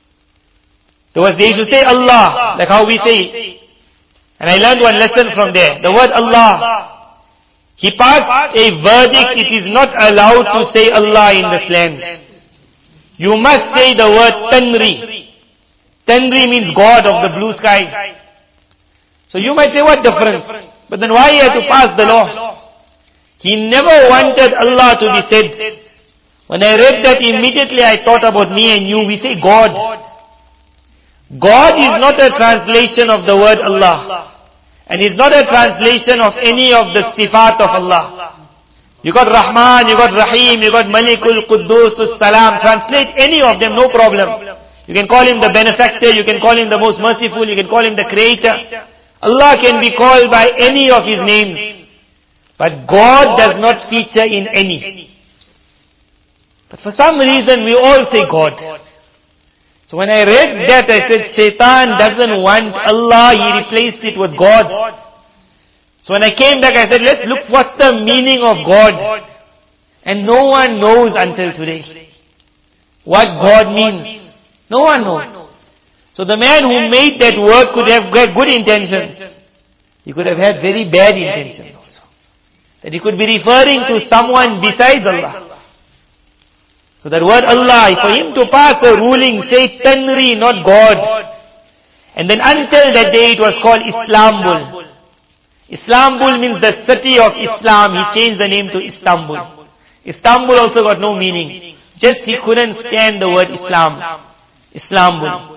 They used to say Allah, like how we say. And I learned one lesson from there. The word Allah. He passed a verdict, it is not allowed to say Allah in this land. You must say the word Tanri. Tanri means God of the blue sky. So you might say, what difference? But then why he had to pass the law? He never wanted Allah to be said. When I read that, immediately I thought about me and you. We say God. God is not a translation of the word Allah. And is not a translation of any of the sifat of Allah. You got Rahman, you got Rahim, you got Malikul, Quddus, Salam. Translate any of them, no problem. You can call him the benefactor, you can call him the most merciful, you can call him the creator. Allah can be called by any of his names. But God does not feature in any. But for some reason we all say God. So when I read that, I said, Shaitan doesn't want Allah, he replaced it with God. So when I came back, I said, let's look what's the meaning of God. And no one knows until today what God means. No one knows. So the man who made that word could have good intentions. He could have had very bad intentions also. That he could be referring to someone besides Allah. So that word Allah, for him to pass a ruling, say Tanri, not God. And then until that day it was called Islambul. Islambul means the city of Islam. He changed the name to Istanbul. Istanbul also got no meaning. Just he couldn't stand the word Islam. Islambul.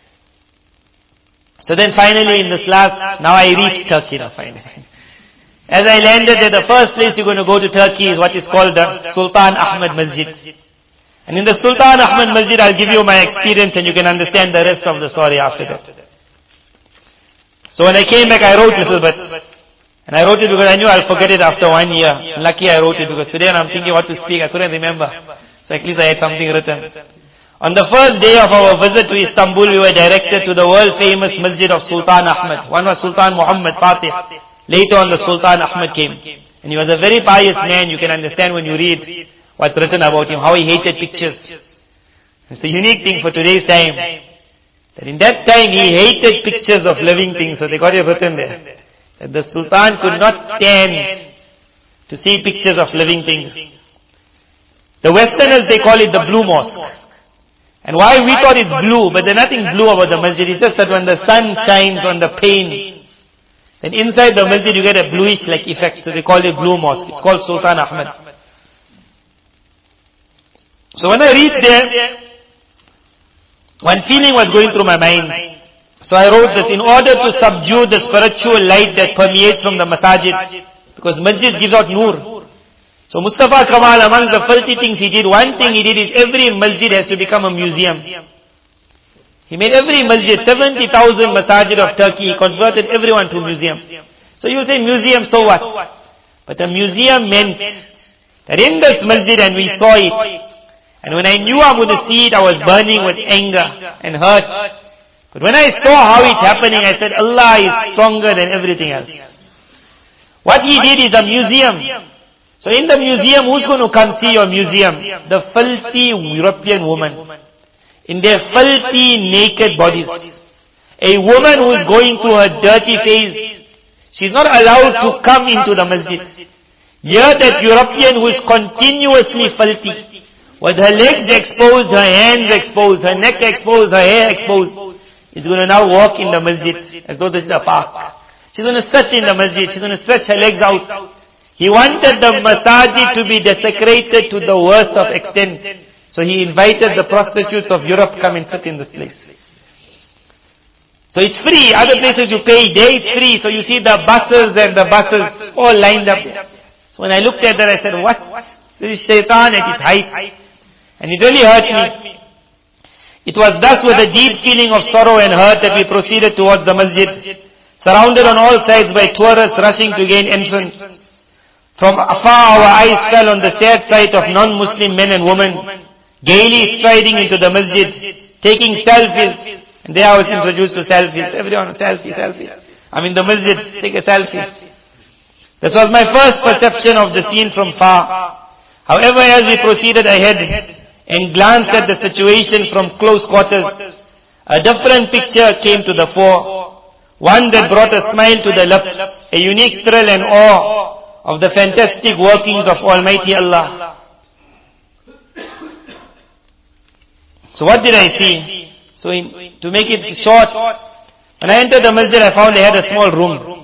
So then finally in this last, now I reached Turkey now finally. As I landed there, the first place you're going to go to Turkey is what is called the Sultan Ahmed Masjid. And in the Sultan Ahmed Masjid, I'll give you my experience and you can understand the rest of the story after that. So when I came back, I wrote a little bit. And I wrote it because I knew I'll forget it after 1 year. Lucky I wrote it because today I'm thinking what to speak, I couldn't remember. So at least I had something written. On the first day of our visit to Istanbul, we were directed to the world famous Masjid of Sultan Ahmed. One was Sultan Muhammad Fatih. Later on the Sultan Ahmed came. And he was a very pious man. You can understand when you read what's written about him, how he hated pictures. It's the unique thing for today's time. That in that time he hated pictures of living things. So they got it written there. That the Sultan could not stand to see pictures of living things. The Westerners, they call it the blue mosque. And why we thought it's blue, but there's nothing blue about the masjid. It's just that when the sun shines on the pane, then inside the masjid you get a bluish like effect. So they call it blue mosque. It's called Sultan Ahmed. So when I reached there, one feeling was going through my mind. So I wrote this, in order to subdue the spiritual light that permeates from the masajid, because masjid gives out nur. So Mustafa Kamal, among the filthy things he did, one thing he did is every masjid has to become a museum. He made every masjid, 70,000 masajid of Turkey, he converted everyone to museum. So you say museum, so what? But a museum meant that in this masjid, and we saw it, and when I knew I'm going to see it, I was burning with anger and hurt. But when I saw how it's happening, I said, Allah is stronger than everything else. What he did is a museum. So in the museum, who's going to come see your museum? The filthy European woman. In their filthy, naked bodies. A woman who is going through her dirty phase. She's not allowed to come into the masjid. Here that European who is continuously filthy. With her legs exposed, her hands exposed, her neck exposed, her hair exposed, is going to now walk in the masjid as though this is a park. She's going to sit in the masjid. She's going to stretch her legs out. He wanted the masajid to be desecrated to the worst of extent. So he invited the prostitutes of Europe, come and sit in this place. So it's free. Other places you pay, there it's free. So you see the buses and the buses all lined up. So when I looked at that, I said, what? This is shaitan at its height. And it really hurt me. It was thus with a deep feeling of sorrow and hurt that we proceeded towards the masjid, surrounded on all sides by tourists rushing to gain entrance. From afar our eyes fell on the sad sight of non-Muslim men and women, gaily striding into the masjid, taking selfies. And there I was introduced to selfies. Everyone, selfie. I'm in the masjid, take a selfie. This was my first perception of the scene from far. However, as we proceeded ahead and glanced at the situation from close quarters, a different picture came to the fore. One that brought a smile to the lips, a unique thrill and awe of the fantastic workings of Almighty Allah. So what did I see? So to make it short, when I entered the masjid, I found they had a small room.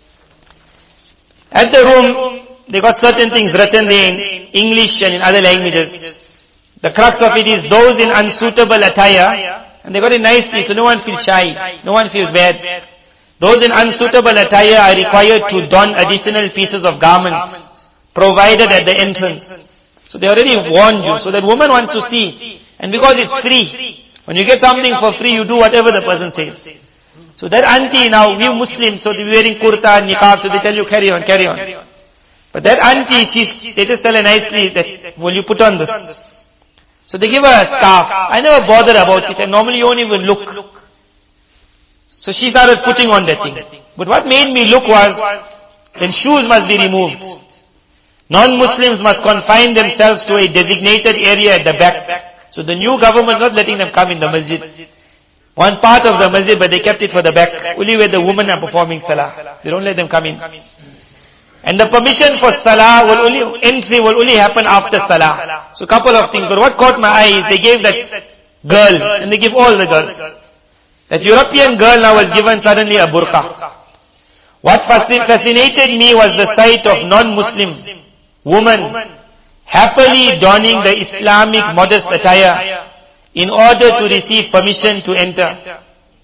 At the room, they got certain things written there in English and in other languages. The crux of it is those in unsuitable attire And they got it nicely, so no one feels shy, no one feels bad. Those in unsuitable attire are required to don additional pieces of garments provided at the entrance. So they already warned you, so that woman wants to see. And because it's free, when you get something for free, you do whatever the person says. So that auntie now, we Muslims, so they're wearing kurta and niqab, so they tell you carry on, carry on. But that auntie, they just tell her nicely that, will you put on this? So they give her a scarf. I never bothered about it, and normally you won't even look. So she started putting on that thing. But what made me look was, then shoes must be removed. Non-Muslims must confine themselves to a designated area at the back. So the new government not letting them come in the masjid. One part of the masjid, but they kept it for the back. Only where the women are performing salah. They don't let them come in. And the permission for salah entry will only happen after salah. So couple of things. But what caught my eye is they gave that girl, and they give all the girls. That European girl now was given suddenly a burqa. What fascinated me was the sight of non-Muslim woman happily donning the Islamic modest attire in order to receive permission to enter.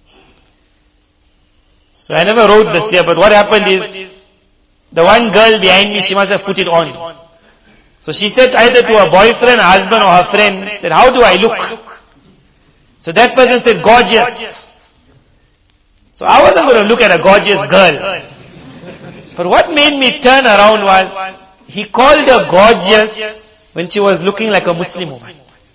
So I never wrote this here, but what happened is, the one girl behind me, she must have put it on. So she said either to her boyfriend, husband or her friend, that how do I look? So that person said, gorgeous. So I wasn't going to look at a gorgeous girl. But what made me turn around was, he called her gorgeous when she was looking like a Muslim woman.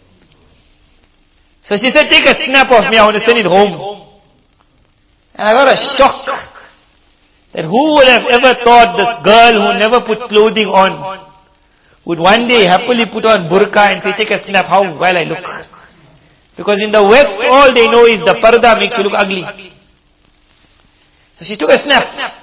So she said, take a snap of me, I want to send it home. And I got a shock. That who would have ever thought this girl who never put clothing on would one day happily put on burqa and say, take a snap, how well I look. Because in the West, all they know is the parda makes you look ugly. So she took a snap.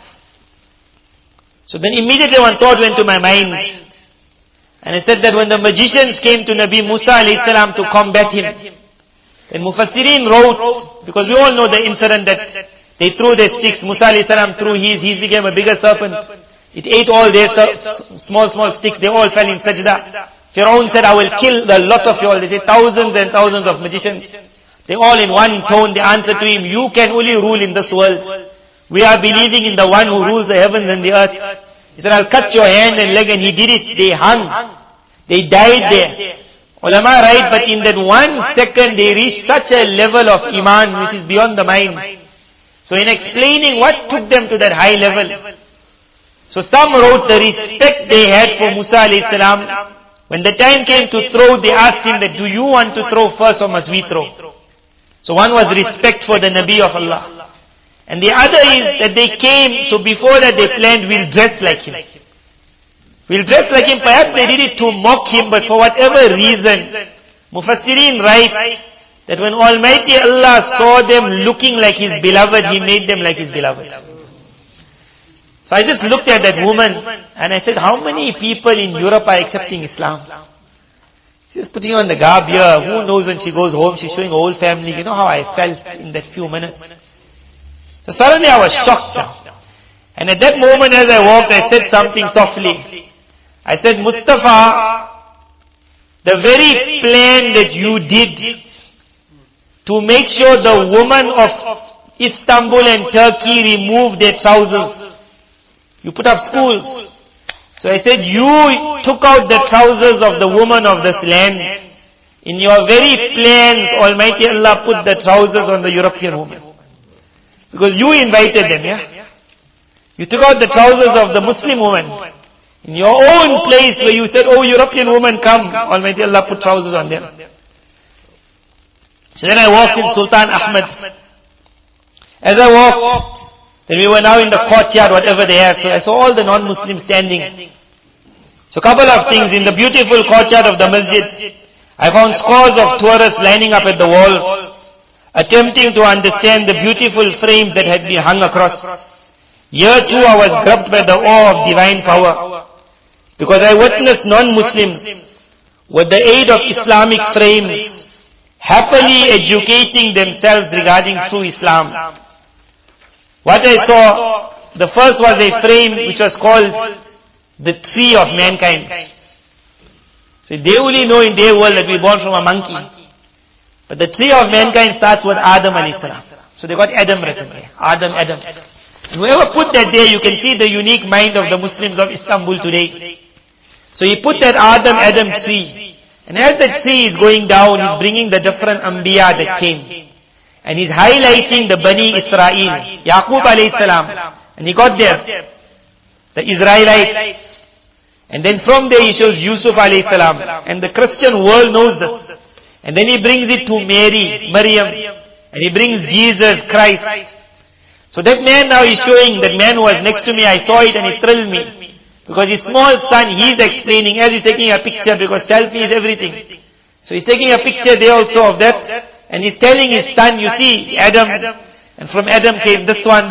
So then immediately one thought went to my mind. And it said that when the magicians came to Nabi Musa alayhi salam to combat him, then Mufassirin wrote, because we all know the incident that they threw their sticks, Musa alayhi salam threw his became a bigger serpent. It ate all their small sticks, they all fell in sajda. Firaun said, I will kill a lot of you all. They said thousands and thousands of magicians. They all in one tone, they answered to him, you can only rule in this world. We are believing in the one who rules the heavens and the earth. He said, I'll cut your hand and leg, and he did it. They hung. They died there. Ulama write, but in that 1 second they reached such a level of iman which is beyond the mind. So in explaining what took them to that high level, so some wrote the respect they had for Musa alayhi salam. When the time came to throw, they asked him that, do you want to throw first or must we throw? So one was respect for the Nabi of Allah. And the other is that they came, so before that they planned, we'll dress like him. We'll dress like him. Perhaps they did it to mock him, but for whatever reason, Mufassirin write that when Almighty Allah saw them looking like His beloved, He made them like His beloved. So I just looked at that woman and I said, how many people in Europe are accepting Islam? She's putting on the garb here. Who knows when she goes home, she's showing her whole family. You know how I felt in that few minutes. So suddenly I was shocked. And at that moment as I walked, I said something softly. I said, Mustafa, the very plan that you did to make sure the women of Istanbul and Turkey remove their trousers. You put up schools. So I said, you took out the trousers of the women of this land. In your very plans, Almighty Allah put the trousers on the European women. Because you invited them, yeah? You took out the trousers of the Muslim woman. In your own place where you said, oh European woman, come. Almighty Allah put trousers on them. So then I walked in Sultan Ahmed. As I walked, then we were now in the courtyard, whatever they have. So I saw all the non-Muslims standing. So a couple of things. In the beautiful courtyard of the masjid, I found scores of tourists lining up at the walls, attempting to understand the beautiful frames that had been hung across. Here too I was grabbed by the awe of divine power, because I witnessed non-Muslims, with the aid of Islamic frames, happily educating themselves regarding true Islam. What I saw, the first was a frame which was called the tree of mankind. So they only know in their world that we were born from a monkey. But the tree of mankind starts with Adam alayhi salam. So they got Adam written there. Adam. And whoever put that there, you can see the unique mind of the Muslims of Istanbul today. So he put that Adam tree. And as that tree is going down, he's bringing the different Anbiya that came. And he's highlighting the Bani Israel, Yaqub alayhi salam. And he got there, the Israelites. And then from there he shows Yusuf alayhi salam. And the Christian world knows this. And then he brings it to Maryam. And he brings Jesus Christ. So that man now is showing, that man who was next to me, I saw it and it thrilled me. Because his small son, he's explaining as he's taking a picture, because selfie is everything. So he's taking a picture there also of that. And he's telling his son, you see, Adam. And from Adam came this one.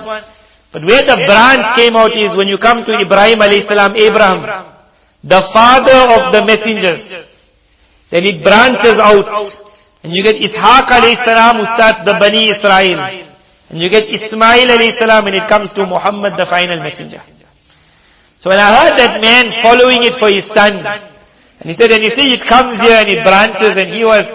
But where the branch came out is when you come to Ibrahim alayhi salam, Abraham, the father of the messengers. Then it branches out. And you get Ishaq alayhi salam who starts the Bani Israel. And you get Ismail alayhi salam and it comes to Muhammad, the final messenger. So when I heard that man following it for his son, and he said, and you see it comes here and it branches, and he was,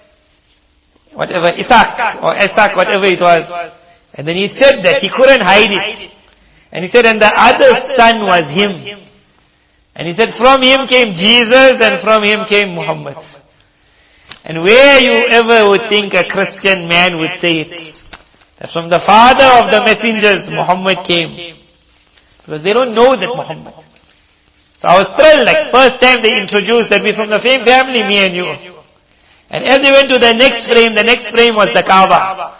whatever, Isaac, whatever it was. And then he said that he couldn't hide it. And he said, and the other son was him. And he said, from him came Jesus and from him came Muhammad. And where you ever would think a Christian man would say it, that from the father of the messengers Muhammad came. Because they don't know that Muhammad. So I was thrilled, like first time they introduced that we're from the same family, me and you. And as they went to the next frame was the Kaaba.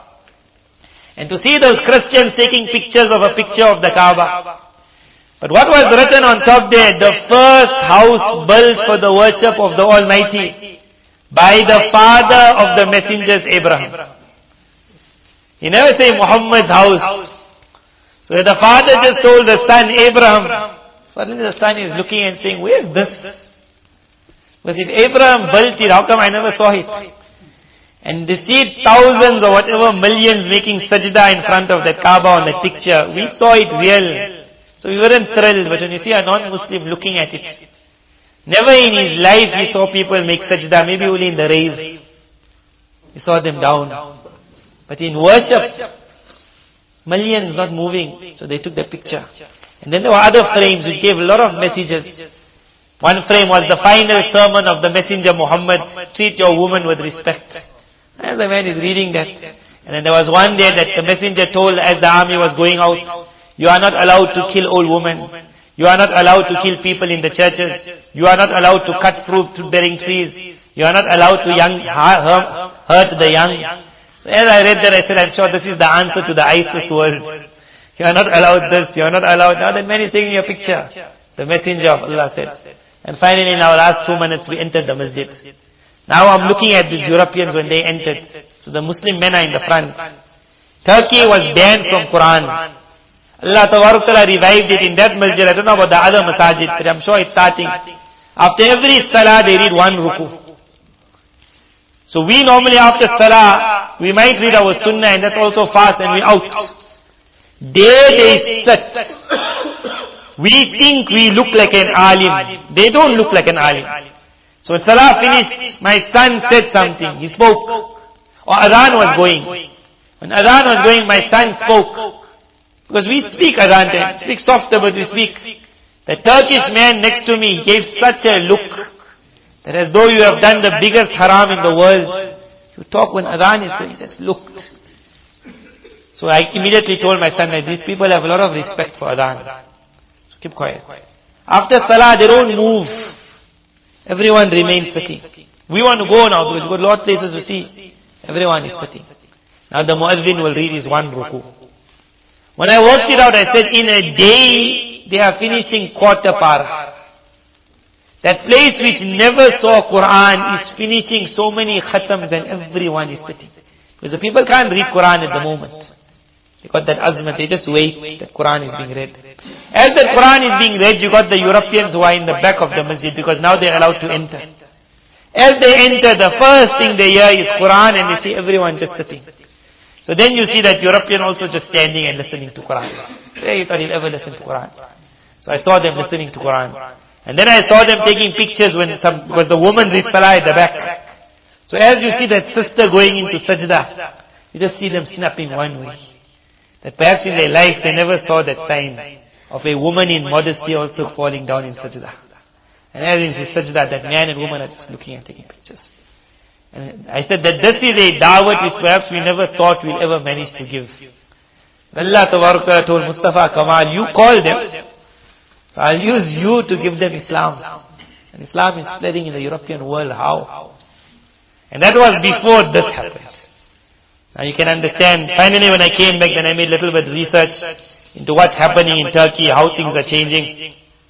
And to see those Christians taking pictures of a picture of the Kaaba. But what was written on top there? The first house built for the worship of the Almighty by the father of the messengers, Abraham. He never say Muhammad's house. So the father just told the son, Abraham. Suddenly the son is looking and saying, where is this? Because if Abraham built it, how come I never saw it? And they see thousands or whatever millions making sajda in front of the Kaaba on the picture. We saw it real. So we weren't thrilled. But when you see a non-Muslim looking at it, never in his life he saw people make sajda, maybe only in the raves. He saw them down. But in worship, millions not moving. So they took the picture. And then there were other frames which gave a lot of messages. One frame was the final sermon of the messenger Muhammad, treat your woman with respect. And the man is reading that. And then there was one day that the messenger told as the army was going out, you are not allowed to kill old women. You are not allowed to kill people in the churches. You are not allowed to cut fruit-bearing trees. You are not allowed to hurt the young. So as I read that, I said, I'm sure this is the answer to the ISIS world. You are not allowed this, you are not allowed. Now that man is taking a picture. The messenger of Allah said. And finally in our last 2 minutes we entered the masjid. Now I'm looking at these Europeans when they entered. So the Muslim men are in the front. Turkey was banned from Quran. Allah Ta'ala revived it in that masjid. I don't know about the other masajid, but I'm sure it's starting. After every salah they read one ruku. So we normally after salah, we might read our sunnah and that's also fast and we out. They sit. We think we look like an alim. They don't look like an alim. So when salah finished, my son said something. He spoke. Or adhan was going. When adhan was going, my son spoke. Because we speak adhan, speak softer but we speak. The Turkish man next to me gave such a look that as though you have done the biggest haram in the world. You talk when adhan is going, just looked. So I immediately told my son that these people have a lot of respect for adhan. So keep quiet. After salah, they don't move. Everyone remains sitting. We want to go now because we've got a lot of places to see. Everyone is sitting. Now the muazzin will read his one ruku. When I worked it out, I said in a day, they are finishing quarter para. That place which never saw Quran is finishing so many khatams and everyone is sitting. Because the people can't read Quran at the moment. They got that azmat, they just wait that Quran is being read. As the Quran is being read, you got the Europeans who are in the back of the masjid because now they are allowed to enter. As they enter, the first thing they hear is Quran and they see everyone just sitting. So then you see that European also just standing and listening to Quran. Say you thought he'll ever listen to Quran. So I saw them listening to Quran. And then I saw them taking pictures because the woman reads salah at the back. So as you see that sister going into sajda, you just see them snapping one way. That perhaps in their life they never saw that sign of a woman in modesty also falling down in sajda. And as in his sajda, that man and woman are just looking and taking pictures. And I said that this is a da'wat which perhaps we never thought we'll ever manage to give. Allah Tabaraka told Mustafa Kamal, you call them, so I'll use you to give them Islam. And Islam is spreading in the European world. How? And that was before this happened. Now you can understand, finally when I came back, then I made a little bit of research into what's happening in Turkey, how things are changing.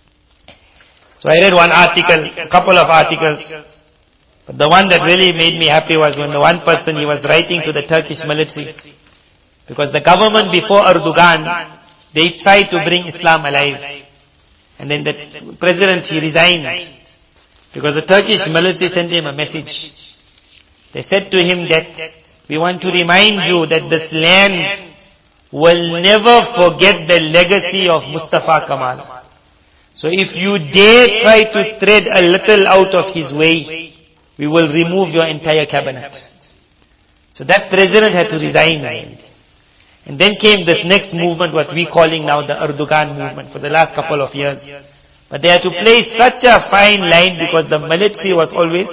So I read one article, a couple of articles. But the one that really made me happy was when the one person, he was writing to the Turkish military. Because the government before Erdogan, they tried to bring Islam alive. And then the president, he resigned. Because the Turkish military sent him a message. They said to him that, we want to remind you that this land will never forget the legacy of Mustafa Kamal. So if you dare try to tread a little out of his way, we will remove your entire cabinet. So that president had to resign. And then came this next movement, what we're calling now the Erdogan movement, for the last couple of years. But they had to play such a fine line because the military was always...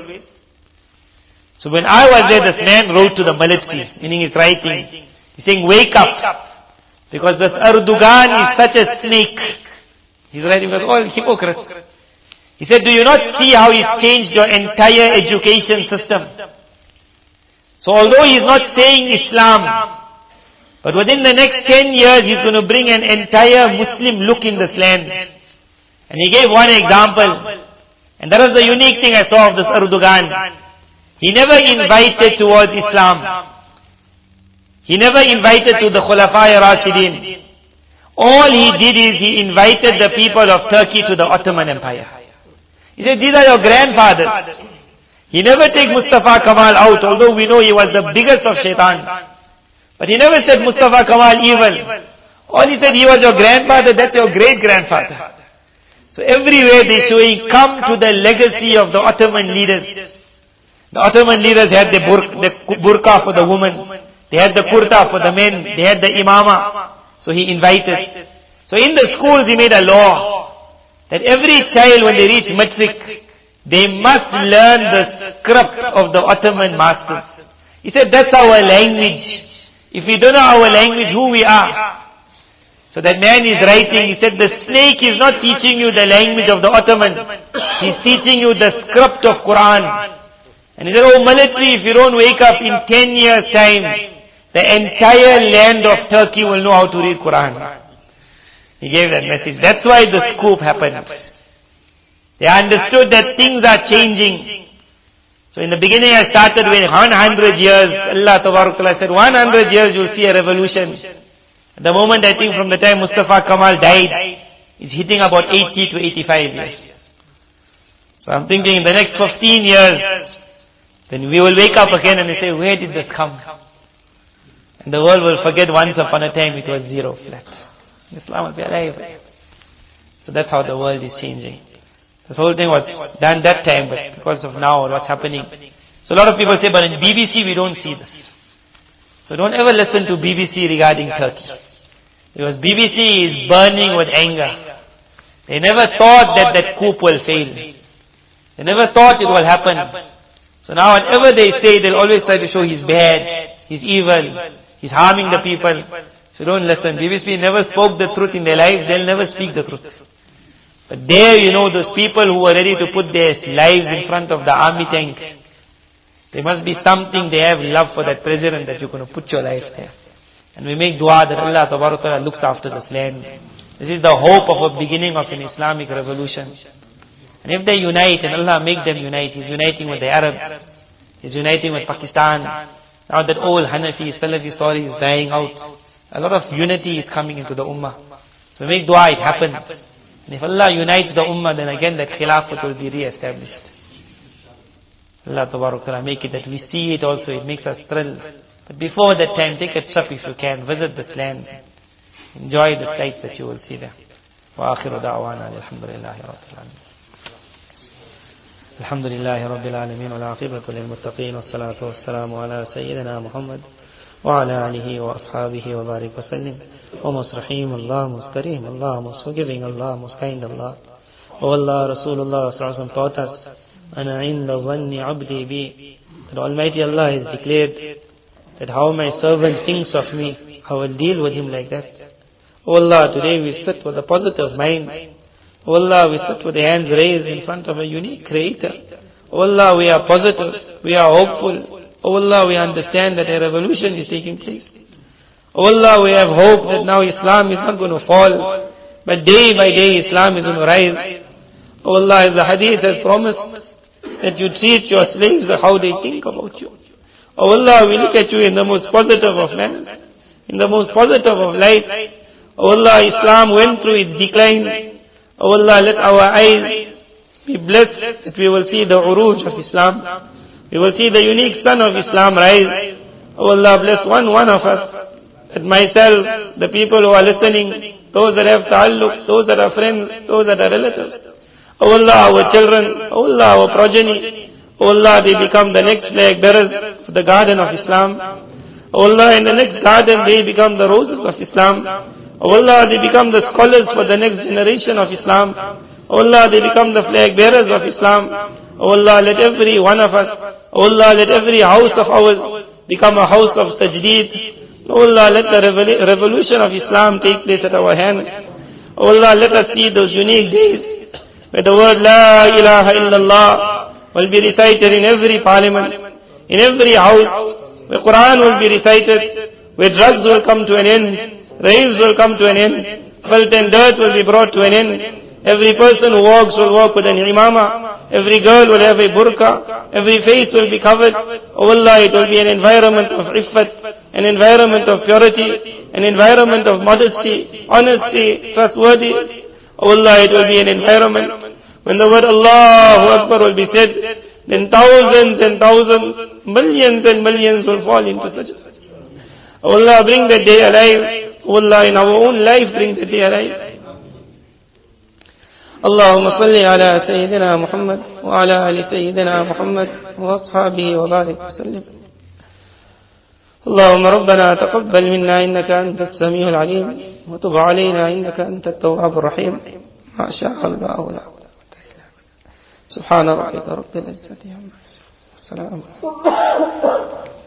So when I was there, this man wrote to the military, meaning he's writing, he's saying, wake up, because this Erdogan is such a snake. He's writing, because all hypocrite. He said, do you not see how he's changed your entire education system? So although he's not saying Islam, but within the next 10 years, he's going to bring an entire Muslim look in this land. And he gave one example. And that was the unique thing I saw of this Erdogan. He never invited towards Islam. He never invited to the Khulafai Rashidin. All he did is he invited the people of Turkey to the Ottoman Empire. He said, these are your grandfathers. He never take Mustafa Kamal out, although we know he was the biggest of shaitan. But he never said Mustafa Kamal evil. All he said, he was your grandfather, that's your great-grandfather. So everywhere they showing, come to the legacy of the Ottoman leaders. The Ottoman leaders had the burqa for the woman. They had the kurta for the men. They had the imama. So he invited. So in the schools he made a law that every child when they reach matric, they must learn the script of the Ottoman masters. He said that's our language. If we don't know our language, who we are. So that man is writing, he said the snake is not teaching you the language of the Ottoman. He's teaching you the script of Quran. And he said, oh military, if you don't wake up in 10 years time, the entire land of Turkey will know how to read Quran. He gave that message. That's why the scoop happened. They understood that things are changing. So in the beginning I started with 100 years. Allah Ta'ala said 100 years you'll see a revolution. At the moment I think from the time Mustafa Kamal died, it's hitting about 80 to 85 years. So I'm thinking in the next 15 years, then we will wake up again and we say, where did this come? And the world will forget once upon a time it was zero flat. Islam will be alive. So that's how the world is changing. This whole thing was done that time, but because of now what's happening. So a lot of people say, but in BBC we don't see this. So don't ever listen to BBC regarding Turkey. Because BBC is burning with anger. They never thought that that coup will fail. They never thought it will happen. So now whatever they say, they'll always try to show he's bad, he's evil, he's harming the people. So don't listen. BBC never spoke the truth in their lives, they'll never speak the truth. But there, those people who are ready to put their lives in front of the army tank, there must be something they have love for that president that you're going to put your life there. And we make dua that Allah Ta'ala looks after this land. This is the hope of a beginning of an Islamic revolution. And if they unite, and Allah make them unite, He's uniting with the Arabs, He's uniting with Pakistan. Now that old Hanafi, Salafi story is dying out. A lot of unity is coming into the Ummah. So make dua, it happens. And if Allah unites the Ummah, then again that Khilafat will be re-established. Allah Ta'ala make it that we see it also, it makes us thrill. But before that time, take a trip if you can, visit this land. Enjoy the sights that you will see there. Wa akhiru da'wana alhamdulillahi rabbil alamin. Alhamdulillahi Rabbil Alameen, wal aqibatu lil muttaqeen, wassalatu wassalamu ala Sayyidina Muhammad wa ala alihi wa ashabihi wa barik wa sallim. O most Rahim, Allah most Kareem, Allah most forgiving, Allah most kind, Allah. O Allah, Rasulullah sallallahu alaihi wasallam taught us, Ana inda dhanni abdi bi, that Almighty Allah has declared that how my servant thinks of me, I will deal with him like that. O Allah, today we sit with a positive mind. O Allah, we sit with the hands raised in front of a unique Creator. O Allah, we are positive, we are hopeful. O Allah, we understand that a revolution is taking place. O Allah, we have hope that now Islam is not going to fall, but day by day Islam is going to rise. O Allah, as the hadith has promised, that you treat your slaves how they think about you. O Allah, we look at you in the most positive of manners, in the most positive of light. O Allah, Islam went through its decline. O Allah, let our eyes be blessed that we will see the uruj of Islam. We will see the unique sun of Islam rise. O Allah, bless one of us, that myself, the people who are listening, those that have ta'alluq, those that are friends, those that are relatives. O Allah, our children, O Allah, our progeny, O Allah, they become the next flag bearers for the garden of Islam. O Allah, in the next garden they become the roses of Islam. O Allah, they become the scholars for the next generation of Islam. O Allah, they become the flag bearers of Islam. O Allah, let every one of us, O Allah, let every house of ours become a house of tajdeed. O Allah, let the revolution of Islam take place at our hands. O Allah, let us see those unique days where the word La ilaha illallah will be recited in every parliament, in every house, where Quran will be recited, where drugs will come to an end, raves will come to an end, filth and dirt will be brought to an end. Every person who walks will walk with an imama. Every girl will have a burqa. Every face will be covered. Oh Allah, it will be an environment of iffat, an environment of purity, an environment of modesty, honesty, trustworthy. Oh Allah, it will be an environment when the word Allahu Akbar will be said, then thousands and thousands, millions and millions will fall into sajda. Oh Allah, bring that day alive. Oh Allah, in our own life, bring that day alive. اللهم صل على سيدنا محمد وعلى آل سيدنا محمد وأصحابه وبارك وسلم. اللهم ربنا تقبل منا إنك أنت السميع العليم وتب علينا إنك أنت التواب الرحيم. ما شاء الله لا قوة إلا بالله. سبحان ربك رب العزة عما يصفون. السلام عليكم.